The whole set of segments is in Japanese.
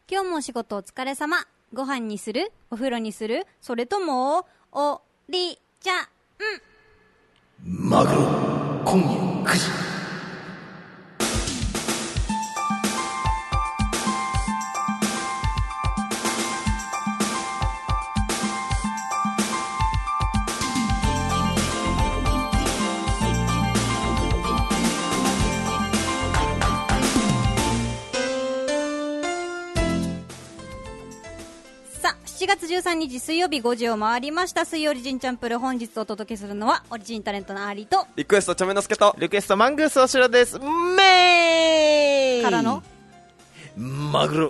今日もお仕事お疲れ様。ご飯にする？お風呂にする？それともおりちゃん。 マグロ今夜9時。 7月13日水曜日5時を回りました。水曜オリジンチャンプル、本日お届けするのはオリジンタレントのアーリーとリクエストチョメノスケとリクエストマングースおしろです。めーからのマグロ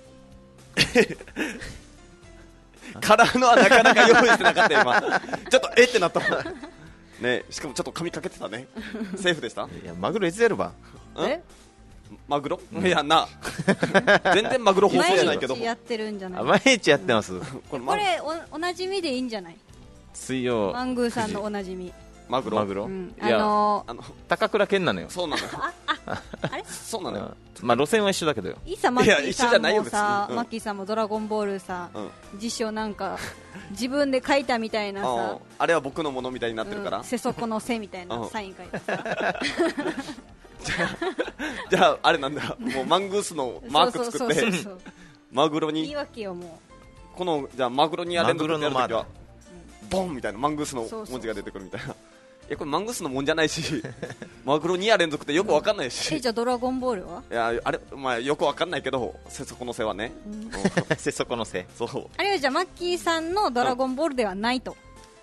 からのはなかなか用意してなかったよ今ちょっとってなったもんね。しかもちょっと髪かけてたね。セーフでした？ いやマグロいつやるば。 マグロ、いやな全然マグロ放送じゃないけど毎日やってるんじゃない？ 毎日やってます。 これ おなじみでいいんじゃない？ 水曜マングーさんのおなじみマグロ、 うん、 いや高倉健なのよ。 そうなのよあれそうなのよ。 まあ路線は一緒だけどよ。 いいさ、マッキーいや一緒じゃさんないよ別にもさ、 うんマッキーさんもドラゴンボールさ、 うん辞書なんか自分で書いたみたいなさ、 あれは僕のものみたいになってるから、 せそこのせみたいなサイン書いてさじゃああれなんだ、もうマングースのマーク作ってそうそうそうそうマグロいいにわけよもう。 このじゃあマグロにやれんのやるときマグロのはボンみたいなマングースの文字が出てくるみたいな。いやこれマングースのもんじゃないしマグロ2夜連続ってよくわかんないし、 じゃあドラゴンボールは？ いやあれ、まあ、よくわかんないけどせそこのせはね、 せそこのせ。 そうあれはじゃあマッキーさんのドラゴンボールではないと、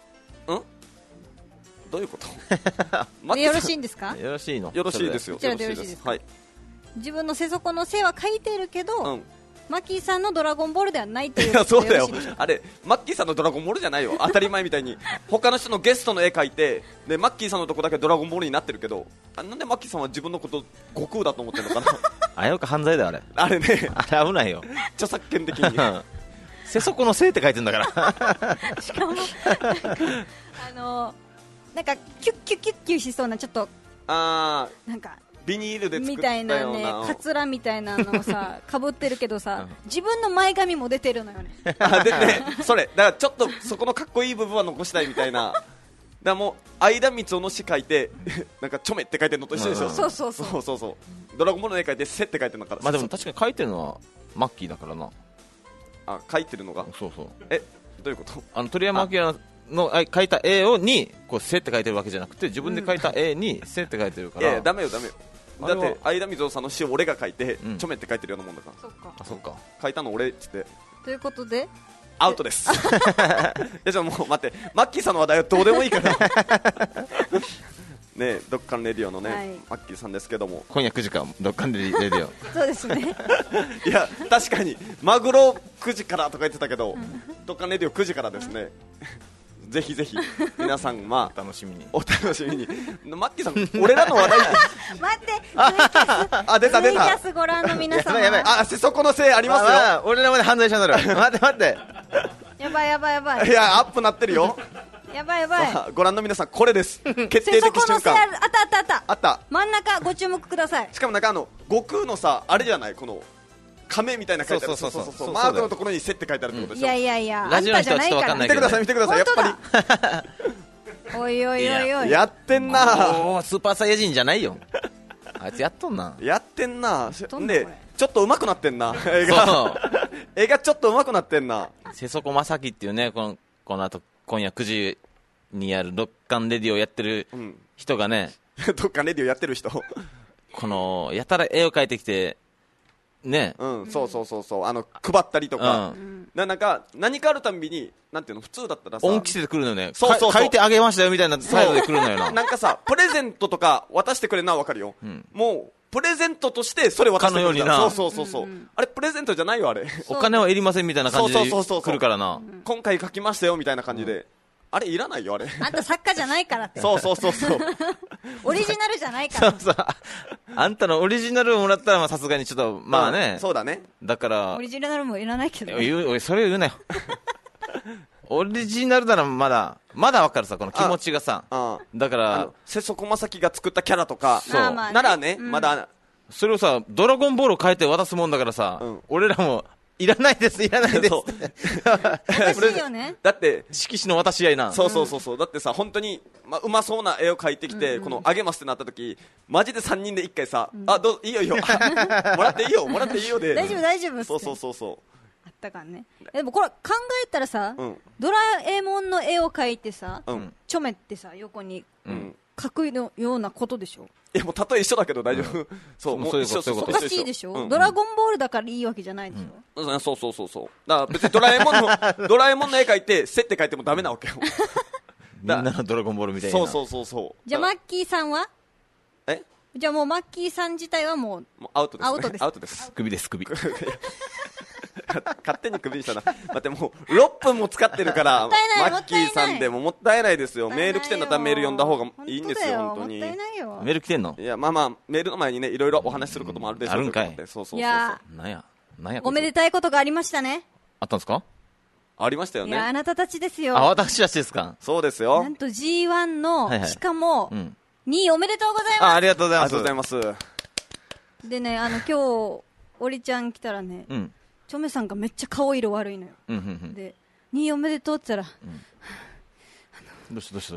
どういうことでよろしいんですか？ よろしいの？ よろしいですよ。 こちらでよろしいですか？ はい。 自分のせそこのせは書いてるけど、 うん。 マッキーさんのドラゴンボールではないといういやそうだよろしいでしょうか？ あれマッキーさんのドラゴンボールじゃないよ。当たり前みたいに他の人のゲストの絵描いてでマッキーさんのとこだけドラゴンボールになってるけど、なんでマッキーさんは自分のこと悟空だと思ってるのかな危うく犯罪だよあれ。 あれね、 あれ危ないよ。 著作権的にせそこのせって書いてんだからしかもなんかキュッキュッキュッキュしそうなちょっとあなんかビニールで作みったたいなねようなカツラみたいなのをさかぶってるけどさ、自分の前髪も出てるのよね。 でね、それだからちょっとそこのかっこいい部分は残したいみたいな。だからもう相田光雄の詩書いてなんかちょめって書いてるのと一緒でしょ。 そうそうそうそうそうそうドラゴンボールの絵描いてせって書いてるのから。 まあでも確かに書いてるのはマッキーだからな。 あ書いてるのがそうそう。 どういうこと？ 鳥山明の描いた絵にこうせって書いてるわけじゃなくて、自分で描いた絵にせって書いてるかいら。 やダメよダメよ。だって相田光雄さんの詩を俺が書いて、 うんちょめって書いてるようなもんだから。 そっか。 あ、そうか。 書いたの俺っつってということでアウトですいやじゃあもう待って、マッキーさんの話題はどうでもいいからねえドッカンレディオのね、 はいマッキーさんですけども、 今夜9時からどっかでレディオ。 そうですねいや確かにマグロ9時からとか言ってたけど、ドッカンレディオ9時からですねぜひぜひ皆さんまあ楽しみに。 お楽しみに。マッキーさん俺らの話題待ってあ出た出ツイキャたスご覧の皆様やばいやばいあせそこのせいありますよ。 あ俺らまで犯罪者になる。待って待って。 やばいやばいやばいいやアップなってるよやばいやばいさあご覧の皆さんこれです決せ定そこのせ的瞬間あったあったあったあった。 真ん中ご注目ください。 しかもなんか悟空のさあれじゃない、この亀みたいな書いてある、 そうそうそうマークのところにせって書いてあるってことでしょ。 いやいやいや、 ラジオの人はちょっとわかんないけどね見てください見てください、やっぱりおいおいおいおい。 やってんなおースーパーサイヤ人じゃないよ。あいつやっとんな。 やってんなでどんなこれちょっと上手くなってんな絵が絵がちょっと上手くなってんな。 瀬底正樹っていうね、この後今夜9時にやるドッカンレディをやってるうん人がね、 どっかレディオやってる人このやたら絵を描いてきてね、 うんそうそうそうそう配ったりとか、なんか何かあるたんびになんていうの普通だったらさ恩着せてくるのよね。 そうそうそう書いてあげましたよみたいな態度で来るのよな。 なんかさプレゼントとか渡してくれるのは分かるよ、 んもうプレゼントとしてそれ渡してくれるじゃん。 かのようになそうそうそうそう、あれプレゼントじゃないよあれお金はいりませんみたいな感じでそうそうそうそう来るからな。 今回書きましたよみたいな感じで、あれいらないよあれあんた作家じゃないからって。 そうそうそうそうオリジナルじゃないからそう。そうあんたのオリジナルをもらったらさすがにちょっとまあね、 うんそうだね。 だからオリジナルもいらないけどね。 おいそれを言うなよ。オリジナルならまだわかるさ、この気持ちがさ。 あだから瀬底正樹が作ったキャラとかそうまあねならね、 うんまだそれをさドラゴンボールを変えて渡すもんだからさ、俺らもいらないですいらないですそうおかしいよね。 だって色紙の渡し合いな。 そうだってさ本当にうまそうな絵を描いてきて、このあげますってなった時マジで3人で1回さ、いいよいいよもらっていいよもらっていいよで大丈夫大丈夫っつってそうあったからね。でもこれ考えたらさ、ドラえもんの絵を描いてさ、ちょめってさ横に描くのようなことでしょ。 いやもう例え一緒だけど大丈夫、そうもう一緒おかしいでしょ、ドラゴンボールだからいいわけじゃないでしょ、 そうだから別にドラえもんの絵描いてせって描いてもダメなわけよみんなのドラゴンボールみたいな。 そうじゃあマッキーさんはじゃあもうマッキーさん自体はもうアウトです、ね、 アウトです首です首勝手に首にしたな。待ってもう6分も使ってるからマッキーさんでももったいないですよ。メール来てんだったらメール読んだ方がいいんですよ本当に。 もったいないよ。 メール来てんの？ いやまあメールの前にねいろいろお話しすることもあるでしょう。 あるんかい。 そういやなんやおめでたいことがありましたね。 あったんですか？ ありましたよね。 いやあなたたちですよ。 あ私たちですか？ そうですよ。 なんと G1 の、しかも、 2 位おめでとうございます。 ありがとうございます。 ありがとうございます。 でね今日おりちゃん来たらね、チョメさんがめっちゃ顔色悪いのよ、で2位おめでとうって言ったら、 どうした、 ちょ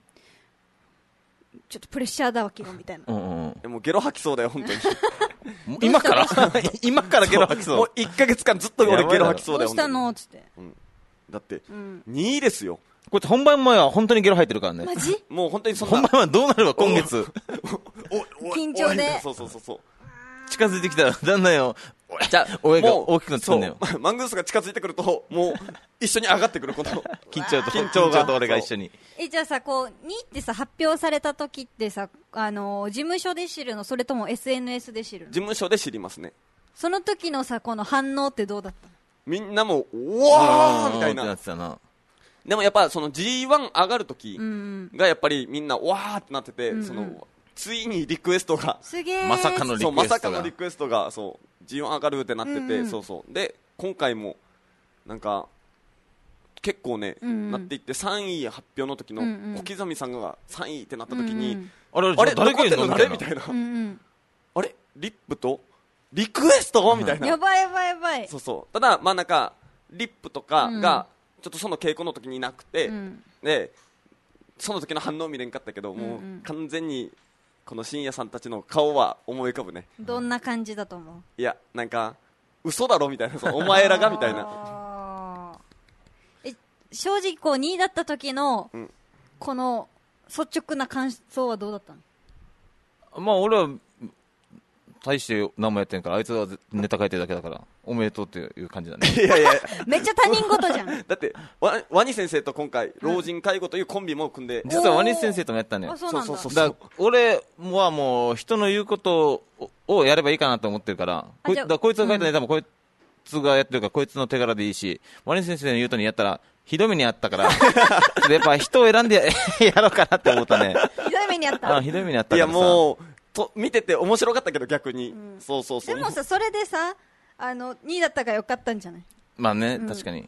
っとプレッシャーだわけよみたいな、 もうゲロ吐きそうだよ本当に今から今からゲロ吐きそう。 もう1ヶ月間ずっと俺ゲロ吐きそうだよ。 どうしたのっつって、 だって2位ですよ。 これ本番前は本当にゲロ吐いてるからね。 マジ？ もう本当にそんな本番はどうなるわ今月緊張でそう近づいてきたらだんだんよじゃあ声が大きくなってくるんだよ。 マングースが近づいてくるともう一緒に上がってくるこの緊張と俺が一緒に。 じゃあさこう2位ってさ発表された時ってさ事務所で知るのそれとも SNS で知るの？ 事務所で知りますね。 その時のさこの反応ってどうだったの？ みんなもうわーみたいな。でもやっぱその G1 上がる時がやっぱりみんなわーってなってて、そのついにリクエストがすげーまさかのリクエストがそう G1 上がるってなってて、で今回もなんか結構ね、なっていって3位発表の時の小刻みさんが3位ってなった時に、あれ誰残ってんの誰みたいな、あれリップとリクエストみたいな。 やばいただまあなんかリップとかがちょっとその稽古の時になくて、でその時の反応見れんかったけど、もう完全にこの深夜さんたちの顔は思い浮かぶね。 どんな感じだと思う？ いやなんか嘘だろみたいな、お前らがみたいな正直こう2位だった時の、この率直な感想はどうだったの？ まあ俺は大して何もやってんから、あいつはネタ書いてるだけだからおめでとうっていう感じだね。 いやめっちゃ他人事じゃんだってワニ先生と今回老人介護というコンビも組んで、 実はワニ先生ともやったのよ。 そうなんだ。 だから俺はもう人の言うことをやればいいかなと思ってるから、こいつが書いたネタもこいつがやってるからこいつの手柄でいいし、ワニ先生の言うとにやったらひどい目にあったからやっぱ人を選んでやろうかなって思ったね。 ひどい目にあった。 ひどい目にあったからさ。 いやもう見てて面白かったけど逆に、 でもさそれでさ2位だったからよかったんじゃない？ まあね、確かに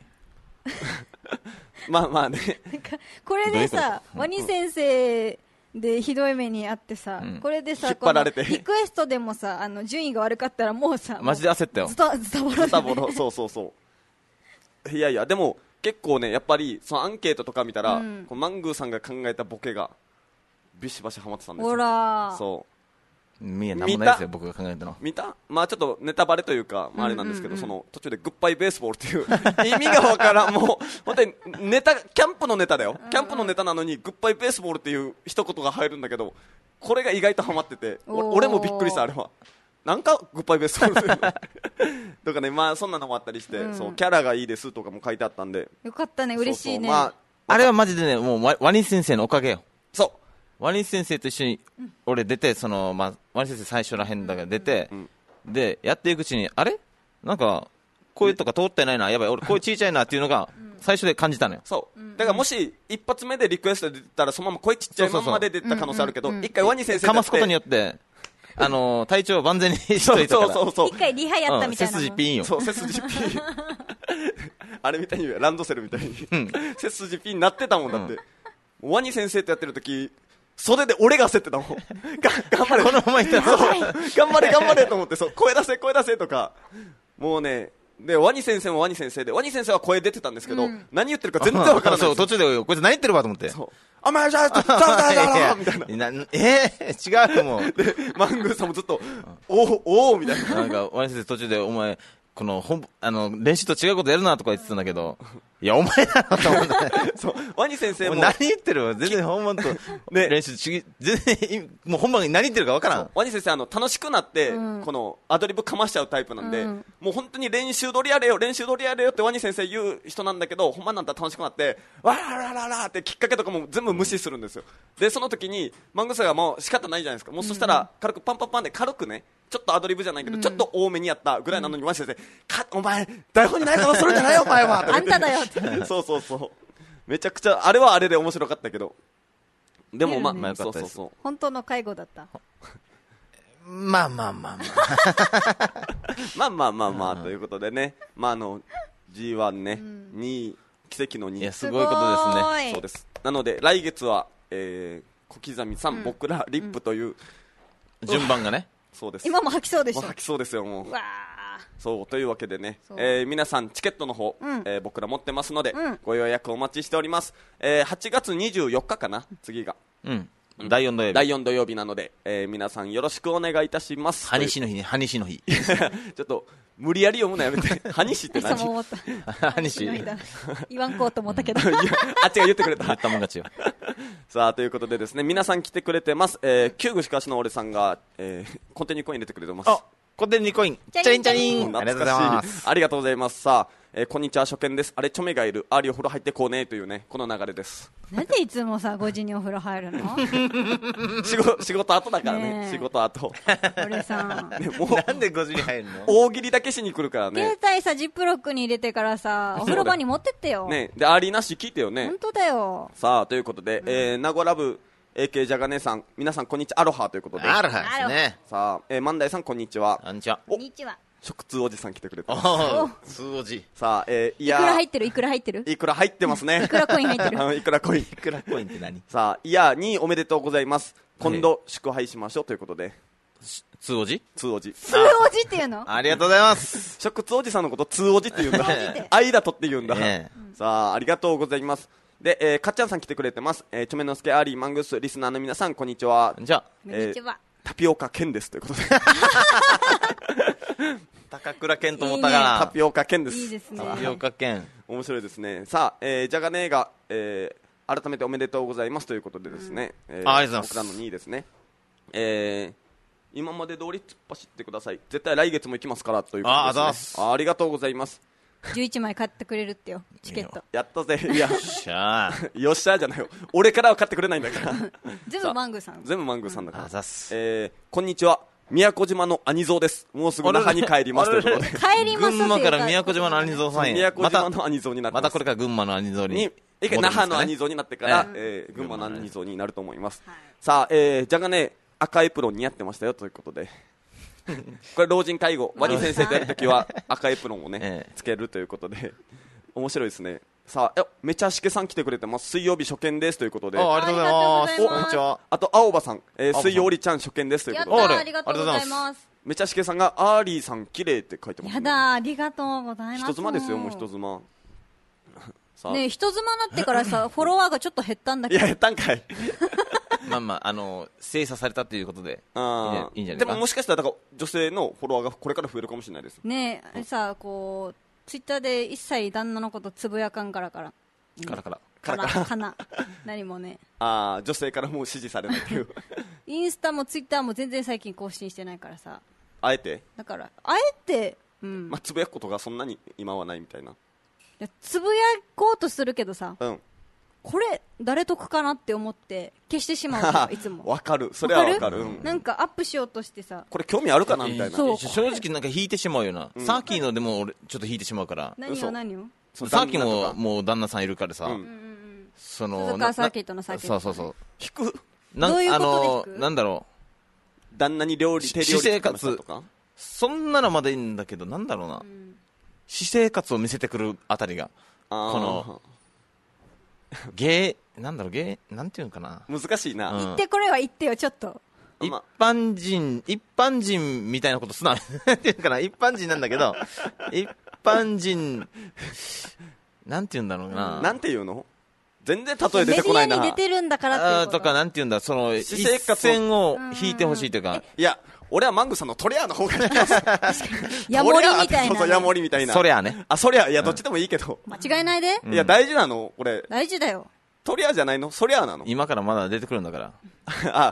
まあねなんかこれでさワニ先生でひどい目にあってさ、これでさ引っ張られてリクエストでもさ順位が悪かったらもうさマジで焦ったよ。 ズタボロだね。 いやでも結構ねやっぱりそのアンケートとか見たら、こうマングーさんが考えたボケがビシバシハマってたんですよ。 ほら見えなんもないですよ僕が考えたの。 見た？まあちょっとネタバレというか、あれなんですけど、その途中でグッバイベースボールっていう意味がわからん、もう本当にネタ、キャンプのネタだよ、キャンプのネタなのにグッバイベースボールっていう一言が入るんだけど、これが意外とハマってて、俺もびっくりした。あれはなんかグッバイベースボールとかね、まあそんなのもあったりして、そうキャラがいいですとかも書いてあったんでよかったね、嬉しいね。 あれはマジでね、もうワニ先生のおかげよ。 そうワニ先生と一緒に俺出て、ワニ先生最初らへんだから出て、でやっていくうちにあれなんか声とか通ってないな、やばい俺声ちいちゃいなっていうのが最初で感じたのよ。 そうだからもし一発目でリクエストで出たらそのまま声ちっちゃいままで出た可能性あるけど、一回ワニ先生かますことによって体調を万全にしといたから、 一回リハやったみたいな、 背筋ピンよ。 そう背筋ピンあれみたいにランドセルみたいに背筋ピンなってたもんだって、ワニ先生とやってる時袖で俺が焦ってたもん。頑張れ。 このままいったら、 頑張れと思って、そう、声出せとか。もうね、で、ワニ先生もワニ先生で、ワニ先生は声出てたんですけど、何言ってるか全然わからない。 そう、途中で、こいつ何言ってるわと思って。 そう。お前じゃあ、だみたいな。 違うもん。 で、マングーさんもずっと、おーみたいな。 なんか、ワニ先生途中で、お前、この練習と違うことやるなとか言ってたんだけど、いや、お前だなと思って。 そう、ワニ先生も。 何言ってるわ全然本番と、練習全然、もう本番に何言ってるかわからん。 ワニ先生、楽しくなって、この、アドリブかましちゃうタイプなんで、もう本当に練習通りやれよってワニ先生言う人なんだけど、本番なんたら楽しくなって、わらららってきっかけとかも全部無視するんですよ。で、その時に、マングーさんがもう仕方ないじゃないですか。もうそしたら、軽くパンパンパンで軽くね、ちょっとアドリブじゃないけど、ちょっと多めにやったぐらいなのに、ワニ先生、お前、台本にないことするんじゃないよ、お前は。 あんただよって。 そう。めちゃくちゃ、あれはあれで面白かったけど。でも、 まあよかったです。 本当の介護だった。 まあ。 まあ、ということでね。G1 ね、2位、奇跡の2位。 いや、すごいことですね。 そうです。なので、来月は、小刻みさん、僕ら、リップという。 順番がね。 そうです。 今も吐きそうでしょ。 吐きそうですよ、もう。 わそうというわけでね、皆さんチケットの方、僕ら持ってますので、ご予約お待ちしております。8月24日かな、次が。 第4土曜日。 第4土曜日なので、皆さんよろしくお願いいたします。 はにしの日ね、はにしの日。 ちょっと無理やり読むのやめて。はにしって何？ はにし。 言わんこうと思ったけど。 あっちが言ってくれた。 言ったもん勝ちよ。 さあということでですね、皆さん来てくれてます。旧具しかしの俺さんが、コンテニューコイン入れてくれてます。 コンテニューコイン、チャリンチャリン。 ありがとうございます。ありがとうございます。さあ、こんにちは、初見です。あれ、チョメがいる。アーリーお風呂入ってこうねというね、この流れです。 なんでいつもさ、5時にお風呂入るの？ 仕事後だからね。仕事後。 俺さん。 なんで5時に入るの？ 大喜利だけしに来るからね。 携帯さ、ジップロックに入れてからさ、お風呂場に持ってってよ。 ね、で、アーリーなし聞いてよね。 本当だよ。 さあ、ということで、名護ラブ、AK ジャガネさん、皆さんこんにちは、アロハということで。 アロハですね。 さあ、万代さんこんにちは。 こんにちは。 こんにちは。 食通おじさん来てくれてます。 通おじ。 さあ、 いくら入ってる？いくら入ってる？ いくら入ってますね。 いくらコイン入ってる？ いくらコイン。 いくらコインって何？ さあ、におめでとうございます。今度、祝杯しましょうということで。 通おじ？ 通おじ。 通おじっていうの？ ありがとうございます。 食通おじさんのこと通おじって言うんだ。間とって言うんだ。さあ、ありがとうございます。で、かっちゃんさん来てくれてます。ちょめのすけ、アーリー、マングース、リスナーの皆さん、こんにちは。 じゃあ、 こんにちは。 タピオカケンですということで。 高倉健と思ったから。 タピオカケンです。 いいですね。 タピオカ健。 面白いですね。さあ、じゃがねーが、改めておめでとうございますということでですね。 ありがとうございます。 僕らの2位ですね。今まで通り突っ走ってください。絶対来月も行きますからということですね。ありがとうございます。 11枚買ってくれるってよ、チケット。 やったぜ。いや、よっしゃー。よっしゃーじゃないよ。俺からは買ってくれないんだから。 全部マングーさん。 全部マングーさんだから。 あざす。 こんにちは。宮古島の兄蔵です。もうすぐ那覇に帰りますということで。 帰ります。 群馬から宮古島の兄蔵さんへ。 宮古島の兄蔵になってます。 またこれから群馬の兄蔵に。 那覇の兄蔵になってから、群馬の兄蔵になると思います。さあ、じゃがね、赤エプロン似合ってましたよということで。これ老人介護、ワニ先生とやるときは赤エプロンをね、つけるということで、面白いですね。さあ、めちゃしけさん来てくれてます。水曜日初見ですということで。 ありがとうございます。こんにちは。 あと、青葉さん、水曜りちゃん初見ですということで。 ありがとうございます。 めちゃしけさんが、アーリーさん綺麗って書いてますね。 やだ、ありがとうございます。 人妻ですよ、もう人妻。 ねえ、人妻になってからさ、フォロワーがちょっと減ったんだけど。 いや、減ったんかい。 まあ、精査されたということでいいんじゃないですか。 でももしかしたらだから女性のフォロワーがこれから増えるかもしれないですねえ。さ、こうツイッターで一切旦那のことつぶやかんからかな何もね。 女性からもう支持されないっていう。 インスタもツイッターも全然最近更新してないからさ。 あえてだからあえて、 つぶやくことがそんなに今はないみたいな。 つぶやこうとするけどさ、これ誰得かなって思って消してしまういつも。 わかる、それはわかる。 なんかアップしようとしてさ、 これ興味あるかなみたいな。 正直なんか引いてしまうよな。サーキーのでも俺ちょっと引いてしまうから。 何をサーキーももう旦那さんいるからさ、 その鈴川サーキットのサーキット。 そう引く。 どういうことで引く？ なんだろう。旦那に手料理私生活とか。そんなのまでいいんだけど、なんだろうな。私生活を見せてくるあたりがこのなんていうのかな。 難しいな。 言ってこれは言ってよ、ちょっと。 一般人みたいなことすな。なんていうかな、一般人なんだけど、一般人、なんていうんだろうな。 なんていうの？全然例え出てこないな。 メディアに出てるんだからっていうこと。 とか、なんていうんだ、その、一線を引いてほしいというか。 いや、俺はマングさんのトレアの方が好きです。 ヤモリみたいな。 そう、ヤモリみたいな。 そりゃね。 そりゃ、いや、どっちでもいいけど。 間違いないで。 いや、大事なのこれ。 大事だよ。 トレアじゃないの？そりゃなの？ 今からまだ出てくるんだから。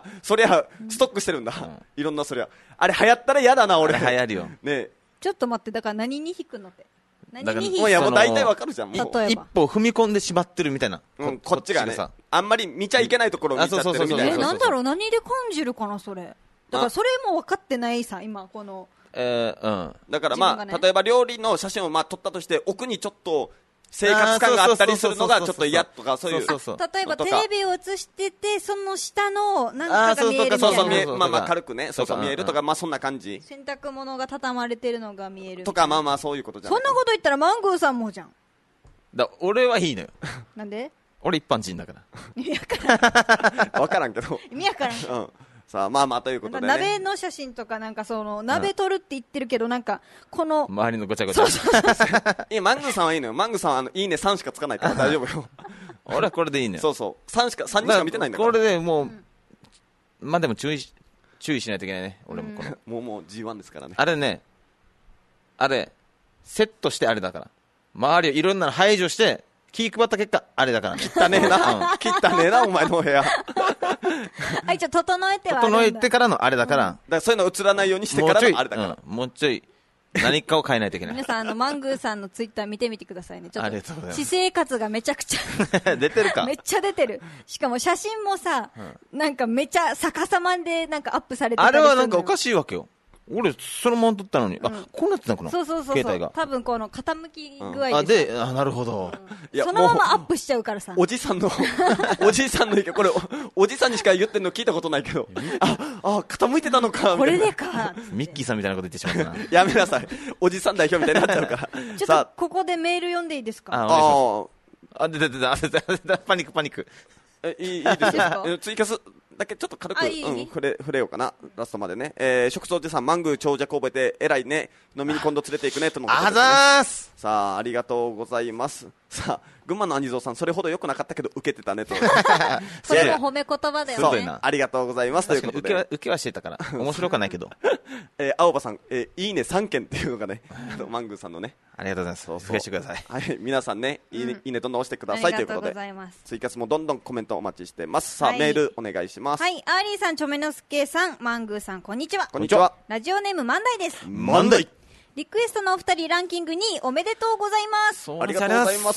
そりゃ、ストックしてるんだ。いろんなそりゃ。あれ流行ったら嫌だな、俺。 流行るよ。 ね。 ちょっと待って、だから何に引くのって。何に引くの？ いや、もう大体わかるじゃん。 例えば一歩踏み込んでしまってるみたいな。 こっちがね。あんまり見ちゃいけないところを見ちゃってるみたいな。 なんだろう、何で感じるかな、それ。だからそれも分かってないさ、今、この。 だからまあ、例えば料理の写真を撮ったとして、奥にちょっと、生活感があったりするのがちょっと嫌とか、そういう。 例えばテレビを映してて、その下のなんかが見えるみたいな。 そうそう、軽くね、そう見えるとか、そんな感じ。 洗濯物が畳まれてるのが見える。 とか、そういうことじゃん。 そんなこと言ったらマングーさんもじゃん。 俺はいいのよ。 なんで？ 俺一般人だから。 意味わからん。 わからんけど。 意味わからん。 さあ、ということでね。 鍋の写真とか鍋撮るって言ってるけど、この。 周りのごちゃごちゃ。 いや、マングーさんはいいのよ。マングーさんはいいね3しかつかないから大丈夫よ。 俺はこれでいいのよ。 そうそう。3人しか見てないんだから。 これでもう、でも注意しないといけないね。俺もこれ。 もう G1 ですからね。 あれ、セットしてあれだから。周りをいろんなの排除して、気配った結果、あれだからね。 汚ねえな、お前の部屋。 一応整えてはあるんだ。 整えてからのあれだから。 だからそういうの映らないようにしてからのあれだから。 もうちょい、何かを変えないといけない。 皆さん、マングーさんのツイッター見てみてくださいね。ちょっと。 ありがとうございます。 私生活がめちゃくちゃ。 出てるか。 めっちゃ出てる。しかも写真もさ、なんかめちゃ逆さまでなんかアップされてたりするのよ。 あれはなんかおかしいわけよ。俺、そのまま撮ったのに、こうなってたのかな、 そう。 携帯が。 多分この傾き具合で。 なるほど。 そのままアップしちゃうからさ。 おじさんの意見、これ、おじさんにしか言ってんの聞いたことないけど、傾いてたのか。 これでか。 ミッキーさんみたいなこと言ってしまったな。 やめなさい。おじさん代表みたいになっちゃうから。 ちょっと、ここでメール読んでいいですか？ 出た。パニック。 いいですよ。ツイキャスだけちょっと軽く触れようかな、ラストまでね。食草おじさん、マングー長者神戸で偉いね、飲みに今度連れて行くねとのことですね。さあ、ありがとうございます。さあ、群馬の兄蔵さん、それほど良くなかったけど受けてたねと。 それも褒め言葉だよね。 ありがとうございますということで。 受けはしてたから面白くはないけど。 青葉さん、いいね3件っていうのがね、マングーさんのね。 ありがとうございます。増やしてください。 はい、皆さんね、いいねどんどん押してくださいということで。ツイキャスもどんどんコメントお待ちしてます。さあ、メールお願いします。 はい、アーリーさん、チョメノスケさん、マングーさん、こんにちは。 こんにちは。 ラジオネーム万代です。 万代。 リクエストのお二人ランキングにおめでとうございます。 ありがとうございます。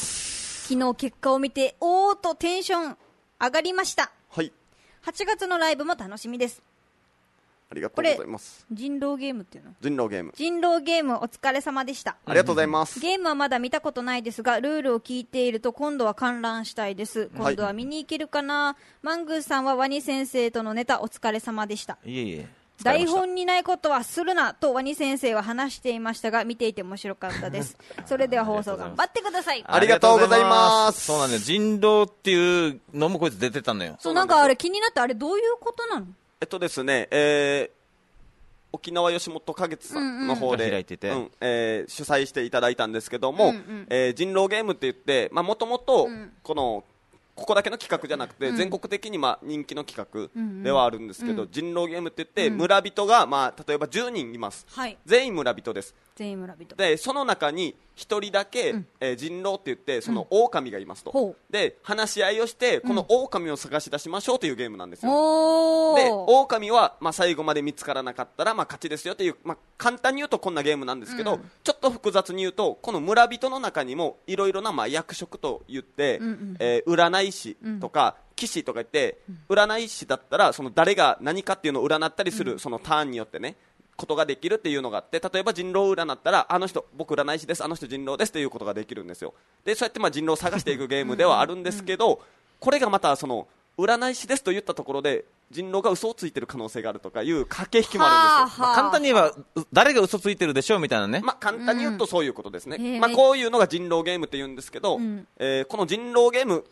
昨日結果を見て、おーっとテンション上がりました。 はい。 8月のライブも楽しみです。 ありがとうございます。 人狼ゲームっていうの？ 人狼ゲーム。 人狼ゲームお疲れ様でした。 ありがとうございます。 ゲームはまだ見たことないですが、ルールを聞いていると今度は観覧したいです。今度は見に行けるかな。マングーさんはワニ先生とのネタお疲れ様でした。 いえいえ。 台本にないことはするなとワニ先生は話していましたが、見ていて面白かったです。それでは放送頑張ってください。 ありがとうございます。 そうなんだよ。人狼っていうのもこいつ出てたのよ。 そう、なんかあれ気になって、あれどういうことなの？ ですね、沖縄吉本花月さんの方で、 開いてて、 主催していただいたんですけども、人狼ゲームって言って、もともとここだけの企画じゃなくて、全国的に人気の企画ではあるんですけど、人狼ゲームって言って、村人が例えば10人います、全員村人です。 全員村人で、その中に1人だけ、人狼って言って、その狼がいますと、で話し合いをして、この狼を探し出しましょうというゲームなんですよ。で、狼は、最後まで見つからなかったら、勝ちですよという、簡単に言うとこんなゲームなんですけど、ちょっと複雑に言うと、この村人の中にもいろいろな役職と言って、占い師とか、騎士とか言って、占い師だったらその誰が何かっていうのを占ったりする、そのターンによってね、ことができるっていうのがあって、例えば人狼を占ったら、あの人僕占い師です、あの人人狼ですっていうことができるんですよ。で、そうやって人狼を探していくゲームではあるんですけど、これがまたその占い師ですと言ったところで人狼が嘘をついてる可能性があるとかいう駆け引きもあるんですよ。 簡単に言えば誰が嘘ついてるでしょうみたいなね。 簡単に言うとそういうことですね。こういうのが人狼ゲームって言うんですけど、この人狼ゲーム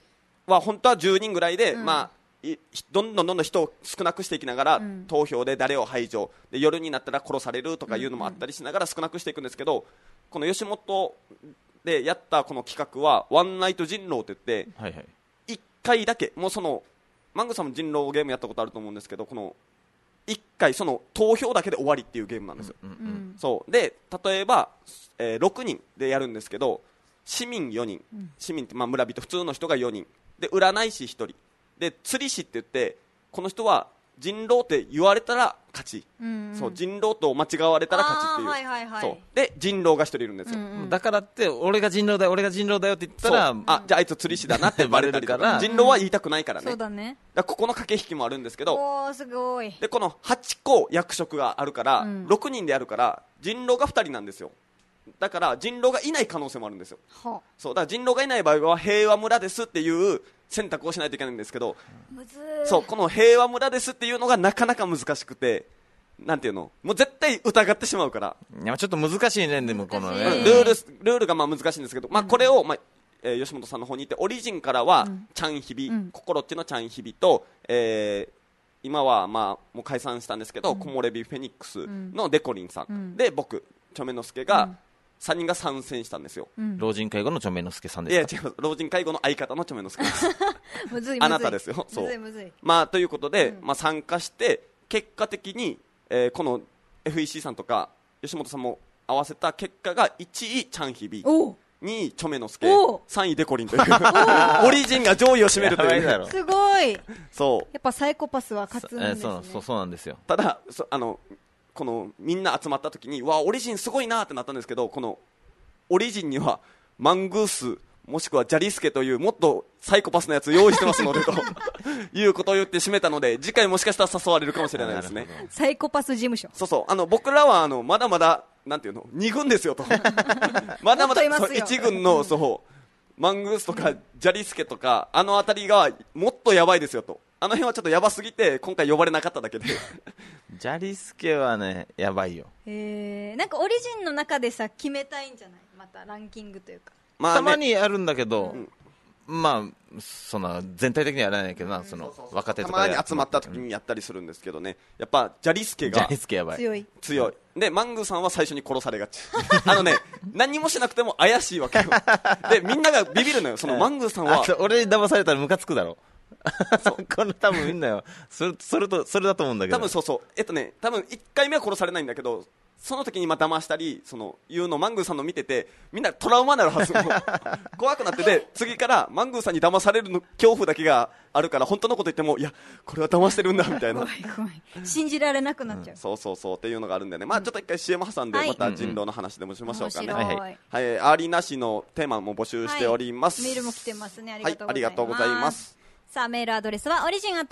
は本当は10人ぐらいで、まあ、どんどん人を少なくしていきながら、投票で誰を排除で夜になったら殺されるとかいうのもあったりしながら少なくしていくんですけど、この吉本でやったこの企画はワンナイト人狼って言って、 はいはい、 1回だけもうそのマングさんも人狼ゲームやったことあると思うんですけど、この1回その投票だけで終わりっていうゲームなんですよ、そうで例えば、6人でやるんですけど、市民4人、市民ってまあ村人普通の人が4人で、占い師1人で、釣り師って言ってこの人は人狼って言われたら勝ち、そう人狼と間違われたら勝ちっていう、 はいはいはい、 そうで人狼が1人いるんですよ、 だからって俺が人狼だよ俺が人狼だよって言ったら、 あじゃああいつ釣り師だなってバレたりとか人狼は言いたくないからね、 そうだね、 だからここの駆け引きもあるんですけど、 おーすごい、 でこの8個役職があるから、6人でやるから人狼が2人なんですよ。だから人狼がいない可能性もあるんですよ。そうだから人狼がいない場合は平和村ですっていう選択をしないといけないんですけど、そうこの平和村ですっていうのがなかなか難しくて、なんていうのもう絶対疑ってしまうから、 いやちょっと難しいね。でもこのねルールがまあ難しいんですけど、まあ、これを、まあ吉本さんの方に行ってオリジンからは、ちゃんひび、心っちのちゃんひびと、今はまあもう解散したんですけど、木漏れ日フェニックスのデコリンさん、で僕チョメノスケが、3人が参戦したんですよ、 老人介護のチョメノスケさんですか。 いや違う、老人介護の相方のチョメノスケですむずいあなたですよ。そうむずい、 まあということで、まあ、参加して結果的に、この FEC さんとか吉本さんも合わせた結果が1位チャンヒビ、2位チョメノスケ、3位デコリンというオリジンが上位を占めるというすごい、 そうやっぱサイコパスは勝つんですね、 そうなんですよ。 ただこのみんな集まった時にわオリジンすごいなってなったんですけど、このオリジンにはマングースもしくはジャリスケというもっとサイコパスなやつ用意してますのでということを言って締めたので、次回もしかしたら誘われるかもしれないですね。 サイコパス事務所、 そう僕らはまだまだなんていうの2軍ですよとまだまだ1軍のマングースとかジャリスケとかあの辺りがもっとやばいですよと、あの辺はちょっとやばすぎて今回呼ばれなかっただけでジャリスケはねやばいよ。 なんかオリジンの中でさ決めたいんじゃない、またランキングというか、 まあね、 たまにあるんだけど、まあそんな全体的にはやらないけどな、その若手とかでたまに集まった時にやったりするんですけどね、やっぱジャリスケがやばい強いで、マングーさんは最初に殺されがち何もしなくても怪しいわけよでみんながビビるのよ、そのマングーさんは俺に騙されたらムカつくだろこの多分みんなよそれだと思うんだけど、 多分多分1回目は殺されないんだけど、その時にまあ騙したりいうのをマングーさんの見ててみんなトラウマになるはず怖くなってて、次からマングーさんに騙されるの恐怖だけがあるから本当のこと言ってもいやこれは騙してるんだみたいな怖い信じられなくなっちゃう、 そうっていうのがあるんでね、まあちょっと一回 CM 挟んでまた人狼の話でもしましょうかね、はいありなしのテーマも募集しております、 メールも来てますね、 ありがとうございます。 さあメールアドレスはオリジン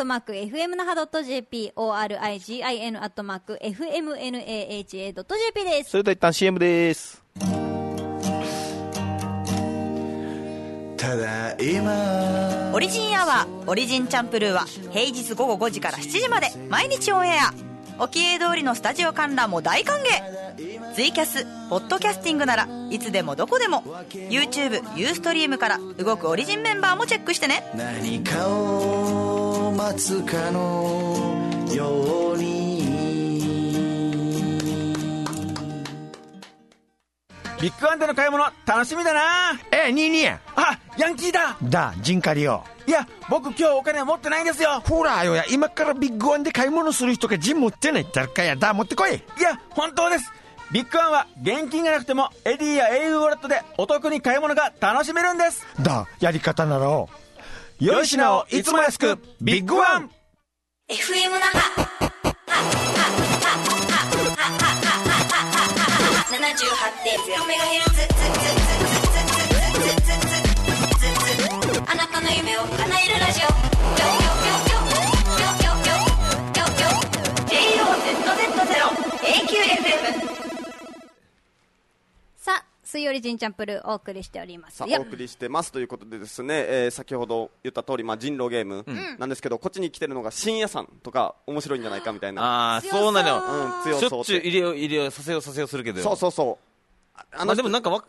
@fmnaha.jp origin@fmnaha.jp です。 それでは一旦 CM です。 ただいまオリジンアワーオリジンチャンプルーは平日午後5時から7時まで毎日オンエア。おきえ通りのスタジオ観覧も大歓迎。ツイキャス、ポッドキャスティングならいつでもどこでも YouTube、ユーストリームから動くオリジンメンバーもチェックしてね。 何かを待つかのようにビッグワンでの買い物楽しみだな。 ニーニーや。 あ、ヤンキーだ。 ジンカリよ。 いや、僕今日お金持ってないんですよ。 ほらよや、今からビッグワンで買い物する人がジン持ってない誰かやだ、持ってこい。 いや、本当です。ビッグワンは現金がなくてもエディや au ウォレットでお得に買い物が楽しめるんです。 やり方ならよよいしなおいつも安くビッグワン。 FM 那覇 78.0MHz あなたの夢を叶えるラジオJOZZ0AQFM。 さあ水曜日ジンチャンプルお送りしております。 お送りしてますということでですね、先ほど言った通り、人狼ゲームなんですけど、こっちに来てるのが深夜さんとか面白いんじゃないかみたいな。 そうなのよ、 強そうしょっちゅう入れようさせようするけど、 そうでもなんか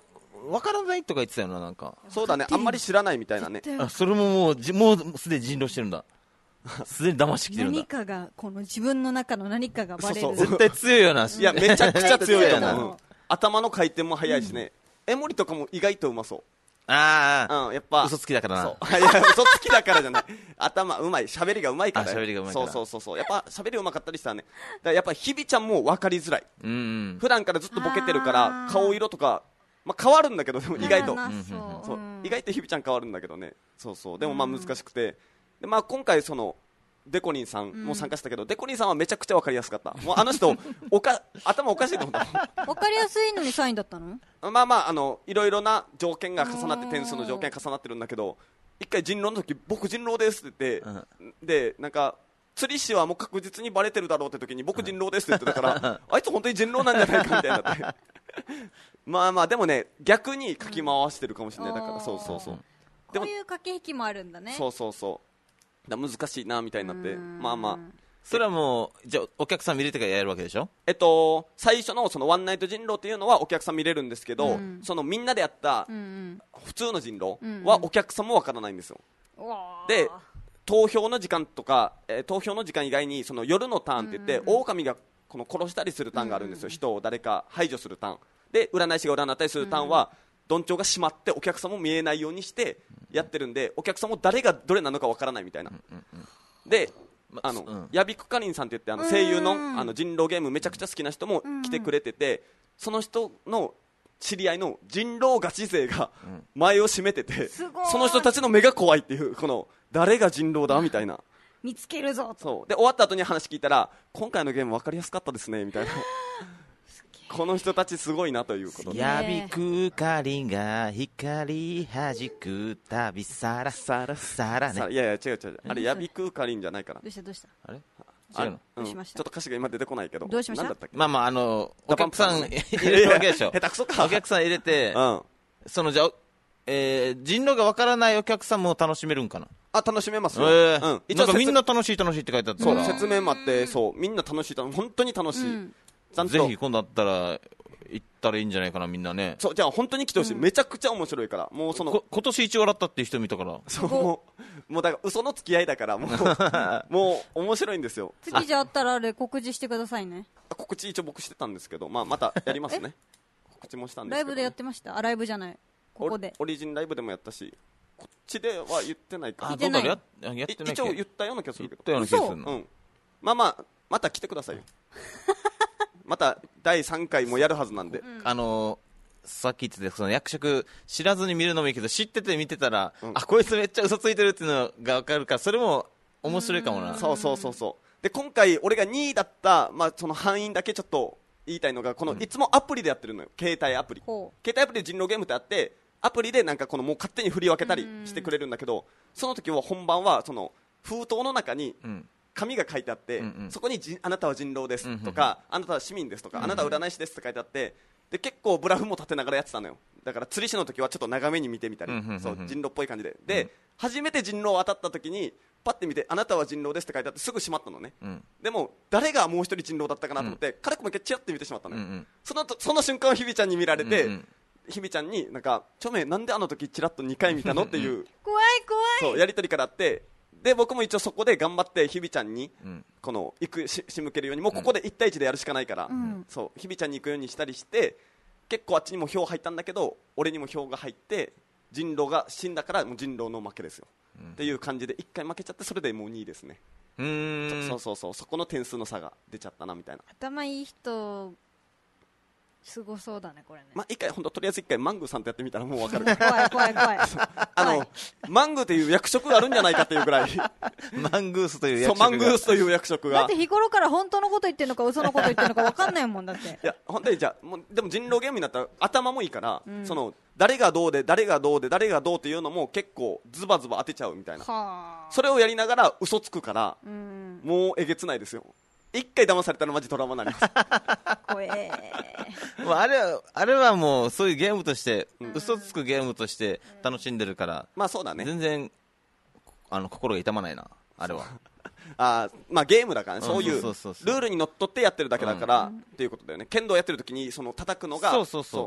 分からないとか言ってたよな、なんか。 そうだね、あんまり知らないみたいなね。 あ、それももうすでに人狼してるんだ。すでに騙してきてるんだ。 何かが、この自分の中の何かがバレる。 そう絶対強いよな。 いや、めちゃくちゃ強いと思う。 うん頭の回転も速いしね。江森とかも意外とうまそう。 ああ、 やっぱ嘘つきだからな。 そういや嘘つきだからじゃない。頭うまい、喋りがうまいから。 喋りがうまいから。 そう。やっぱ喋りうまかったりしたらね。だからやっぱ日々ちゃんも分かりづらい。普段からずっとボケてるから顔色とか、まあ変わるんだけど、でも意外とそう意外と日々ちゃん変わるんだけどね。そうでもまあ難しくて、でまあ今回そのデコリンさんも参加したけど、デコリンさんはめちゃくちゃ分かりやすかった。もうあの人頭おかしいと思った。 分かりやすいのに3位だったの？ まあいろいろな条件が重なって点数の条件が重なってるんだけど、一回人狼の時僕人狼ですって言って、でなんか釣り師はもう確実にバレてるだろうって時に僕人狼ですって言ってたからあいつ本当に人狼なんじゃないかみたいになってまあでもね逆にかき回してるかもしれない。だからそうこういう駆け引きもあるんだね。 そうだ難しいなみたいになって、まあそれはもうじゃあお客さん見れてからやるわけでしょ。 最初のそのワンナイト人狼っていうのはお客さん見れるんですけど、そのみんなでやった普通の人狼はお客さんもわからないんですよ。で投票の時間とか、投票の時間以外にその夜のターンって言って、狼がこの殺したりするターンがあるんですよ。人を誰か排除するターンで、占い師が占ったりするターンは、どんちょうが閉まってお客さんも見えないようにしてやってるんで、お客さんも誰がどれなのかわからないみたいな。でヤビクカリンさんって言って声優の人狼ゲームめちゃくちゃ好きな人も来てくれてて、その人の知り合いの人狼ガチ勢が前を占めてて、その人たちの目が怖いっていう、この誰が人狼だみたいな見つけるぞと。 そうで終わった後に話聞いたら、今回のゲーム分かりやすかったですねみたいなこの人たちすごいなということで、 やびくかりんが光りはじく旅さらさらさらね。 いや違うあれやびくかりんじゃないから。 どうしたあれ違うの、ちょっと歌詞が今出てこないけど、 どうしました？ 何だったっけ。 まあお客さん入れるわけでしょ。 下手くそか。 お客さん入れて、そのじゃ人狼がわからないお客さんも楽しめるんかな。 楽しめますよ。 なんかみんな楽しいって書いてあったから。 説明もあって、みんな楽しい、本当に楽しい。 ぜひ今度あったら行ったらいいんじゃないかな、みんなね。 じゃあ本当に来てほしい。めちゃくちゃ面白いから。もう今年一笑ったっていう人見たから。 もうだから嘘の付き合いだからもう面白いんですよ。 次じゃあったらあれ告知してくださいね。 告知一応僕してたんですけど、またやりますね。告知もしたんですけど。 ライブでやってました？ライブじゃない。ここで。 オリジンライブでもやったし、こっちでは言ってないか。 聞いてない。 やってない。 一応言ったような気がするけど。 言ったような気がするの。また来てくださいよ。また第3回もやるはずなんで、 さっき言ってたその役職知らずに見るのもいいけど、知ってて見てたら、こいつめっちゃ嘘ついてるっていうのが分かるから、それも面白いかもな。 そうで今回俺が2位だった、その範囲だけちょっと言いたいのが、このいつもアプリでやってるのよ。携帯アプリで人狼ゲームってあって、アプリでなんかこのもう勝手に振り分けたりしてくれるんだけど、その時は本番はその封筒の中に紙が書いてあって、そこにあなたは人狼ですとか、あなたは市民ですとか、あなたは占い師ですって書いてあって、で結構ブラフも立てながらやってたのよ。だから釣り師の時はちょっと長めに見てみたり、そう人狼っぽい感じで、初めて人狼当たった時にパッて見て、あなたは人狼ですって書いてあってすぐ閉まったのね。でも誰がもう一人人狼だったかなと思って、軽くもう一回チラッて見てしまったのよ。その瞬間をひびちゃんに見られて、ひびちゃんになんかちょめなんであの時チラッと2回見たのっていう怖いそうやり取りからあって、で僕も一応そこで頑張ってひびちゃんにこの仕向けるように、もうここで1対1でやるしかないから、そうひびちゃんに行くようにしたりして、結構あっちにも票入ったんだけど俺にも票が入って、人狼が死んだからもう人狼の負けですよ、っていう感じで1回負けちゃって、それでもう2位ですね。そこの点数の差が出ちゃったなみたいな。 頭いい人すごそうだねこれね。 一回とりあえず1回マングーさんとやってみたらもう分かる。 怖いマングーという役職があるんじゃないかっていうぐらいマングースという役職マングースという役職が。 だって日頃から本当のこと言ってるのか嘘のこと言ってるのか分かんないもんだって。 いや本当にじゃあもうでも人狼ゲームになったら頭もいいから、その誰がどうで誰がどうで誰がどうっていうのも結構ズバズバ当てちゃうみたいな。それをやりながら嘘つくから、もうえげつないですよ。一回騙されたらマジトラウマになります。 怖えあれはもうそういうゲームとして、嘘つくゲームとして楽しんでるから、 そうだね、 全然心が痛まないなあれは。 ゲームだからね、そういうルールにのっとってやってるだけだから、っていうことだよね。剣道やってる時にその叩くのが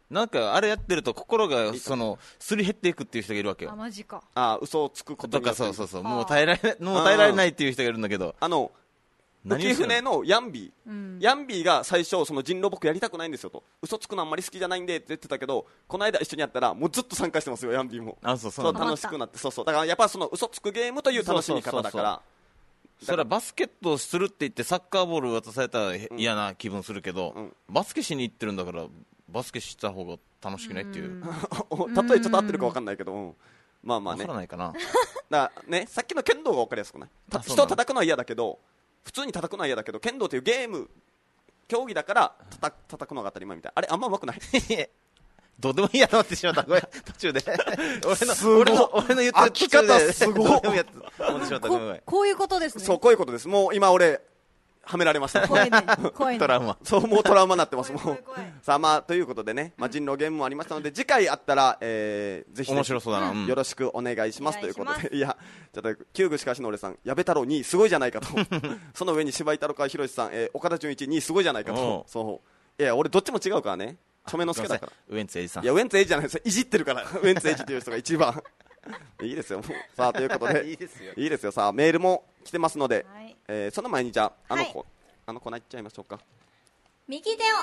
なんかあれやってると心がすり減っていくっていう人がいるわけよ。 あ、マジか。 嘘をつくこととか、 によってそう、もう耐えられないっていう人がいるんだけど、 浮船のヤンビーが最初その人狼僕やりたくないんですよと、嘘つくのあんまり好きじゃないんでって言ってたけど、この間一緒にやったらもうずっと参加してますよ、ヤンビーも。そう楽しくなって、そうだからやっぱその嘘つくゲームという楽しみ方だから。 それはバスケットをするって言ってサッカーボール渡されたら嫌な気分するけど、バスケしに行ってるんだからバスケした方が楽しくないっていう。 例えちょっと合ってるか分かんないけど、まあまあね。 分からないかな。 だからね、さっきの剣道が分かりやすくない？人を叩くのは嫌だけど、普通に叩くのは嫌だけど、剣道というゲーム競技だから叩くのが当たり前みたいな。あれあんま上手くない？ どうでもいいやと思ってしまった。ごめん、途中で。俺の言ってる途中で。 すごい。 こういうことですね。 そう、こういうことです。もう今俺、はめられました。 怖いね。 トラウマ。 そう、もうトラウマになってます。もう。さあ、まあ、ということでね、人狼ゲームもありましたので、次回あったら、ぜひ、 面白そうだな。 よろしくお願いしますということで。いや、ちょっと、旧具しかしの俺さん、矢部太郎2位すごいじゃないかと。その上に柴井太郎川博さん、岡田准一2位すごいじゃないかと。そう。いや、俺どっちも違うからね。チョメの助だから。 ウエンツエイジさん。 いや、ウエンツエイジじゃないです。いじってるから。ウエンツエイジという人が一番。いいですよ。さあ、ということで。いいですよ。さあ、メールも来てますので、その前にじゃあ、コーナーいっちゃいましょうか。 右手を上げろ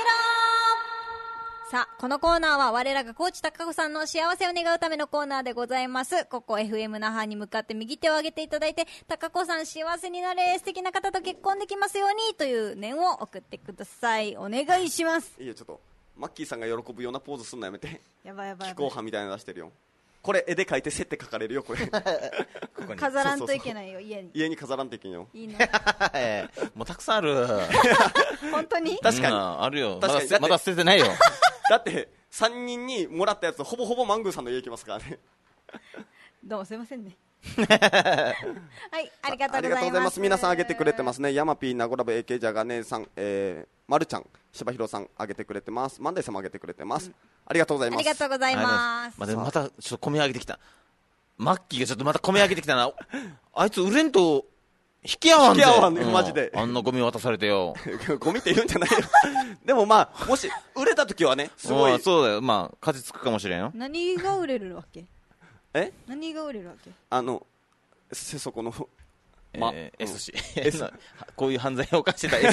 ー。さあ、このコーナーは我らが高知貴子さんの幸せを願うためのコーナーでございます。ここ FM 那覇に向かって右手を上げていただいて、貴子さん幸せになれ、素敵な方と結婚できますようにという念を送ってください。お願いします。 いいよ、ちょっとマッキーさんが喜ぶようなポーズすんのやめて。 やばい。 気候派みたいなの出してるよ。これ絵で描いて設定書かれるよ、これ。 飾らんといけないよ、 家に飾らんといけんよ。 いいの。 もうたくさんある。 本当に？ 確かに。 あるよ。まだ捨ててないよ。 だって3人にもらったやつほぼほぼマングーさんの家行きますからね。 どうもすいませんね。はい、ありがとうございます。 皆さんあげてくれてますね。ヤマピー、ナゴラブ、AK ジャガネさん、マルちゃん、柴弘さんあげてくれてます。マンデーさんもあげてくれてます。ありがとうございます。 ありがとうございます。 またちょっと込み上げてきた。マッキーがちょっとまた込み上げてきたな。あいつ売れんと引き合わんね、マジで。 あんなゴミ渡されてよ。 ゴミって言うんじゃないよ。でもまあ、もし売れた時はね、すごい。 そうだよ。まあ、風つくかもしれんよ。 何が売れるわけ？何が売れるわけ？ せそこの、 S 氏。こういう犯罪を犯してた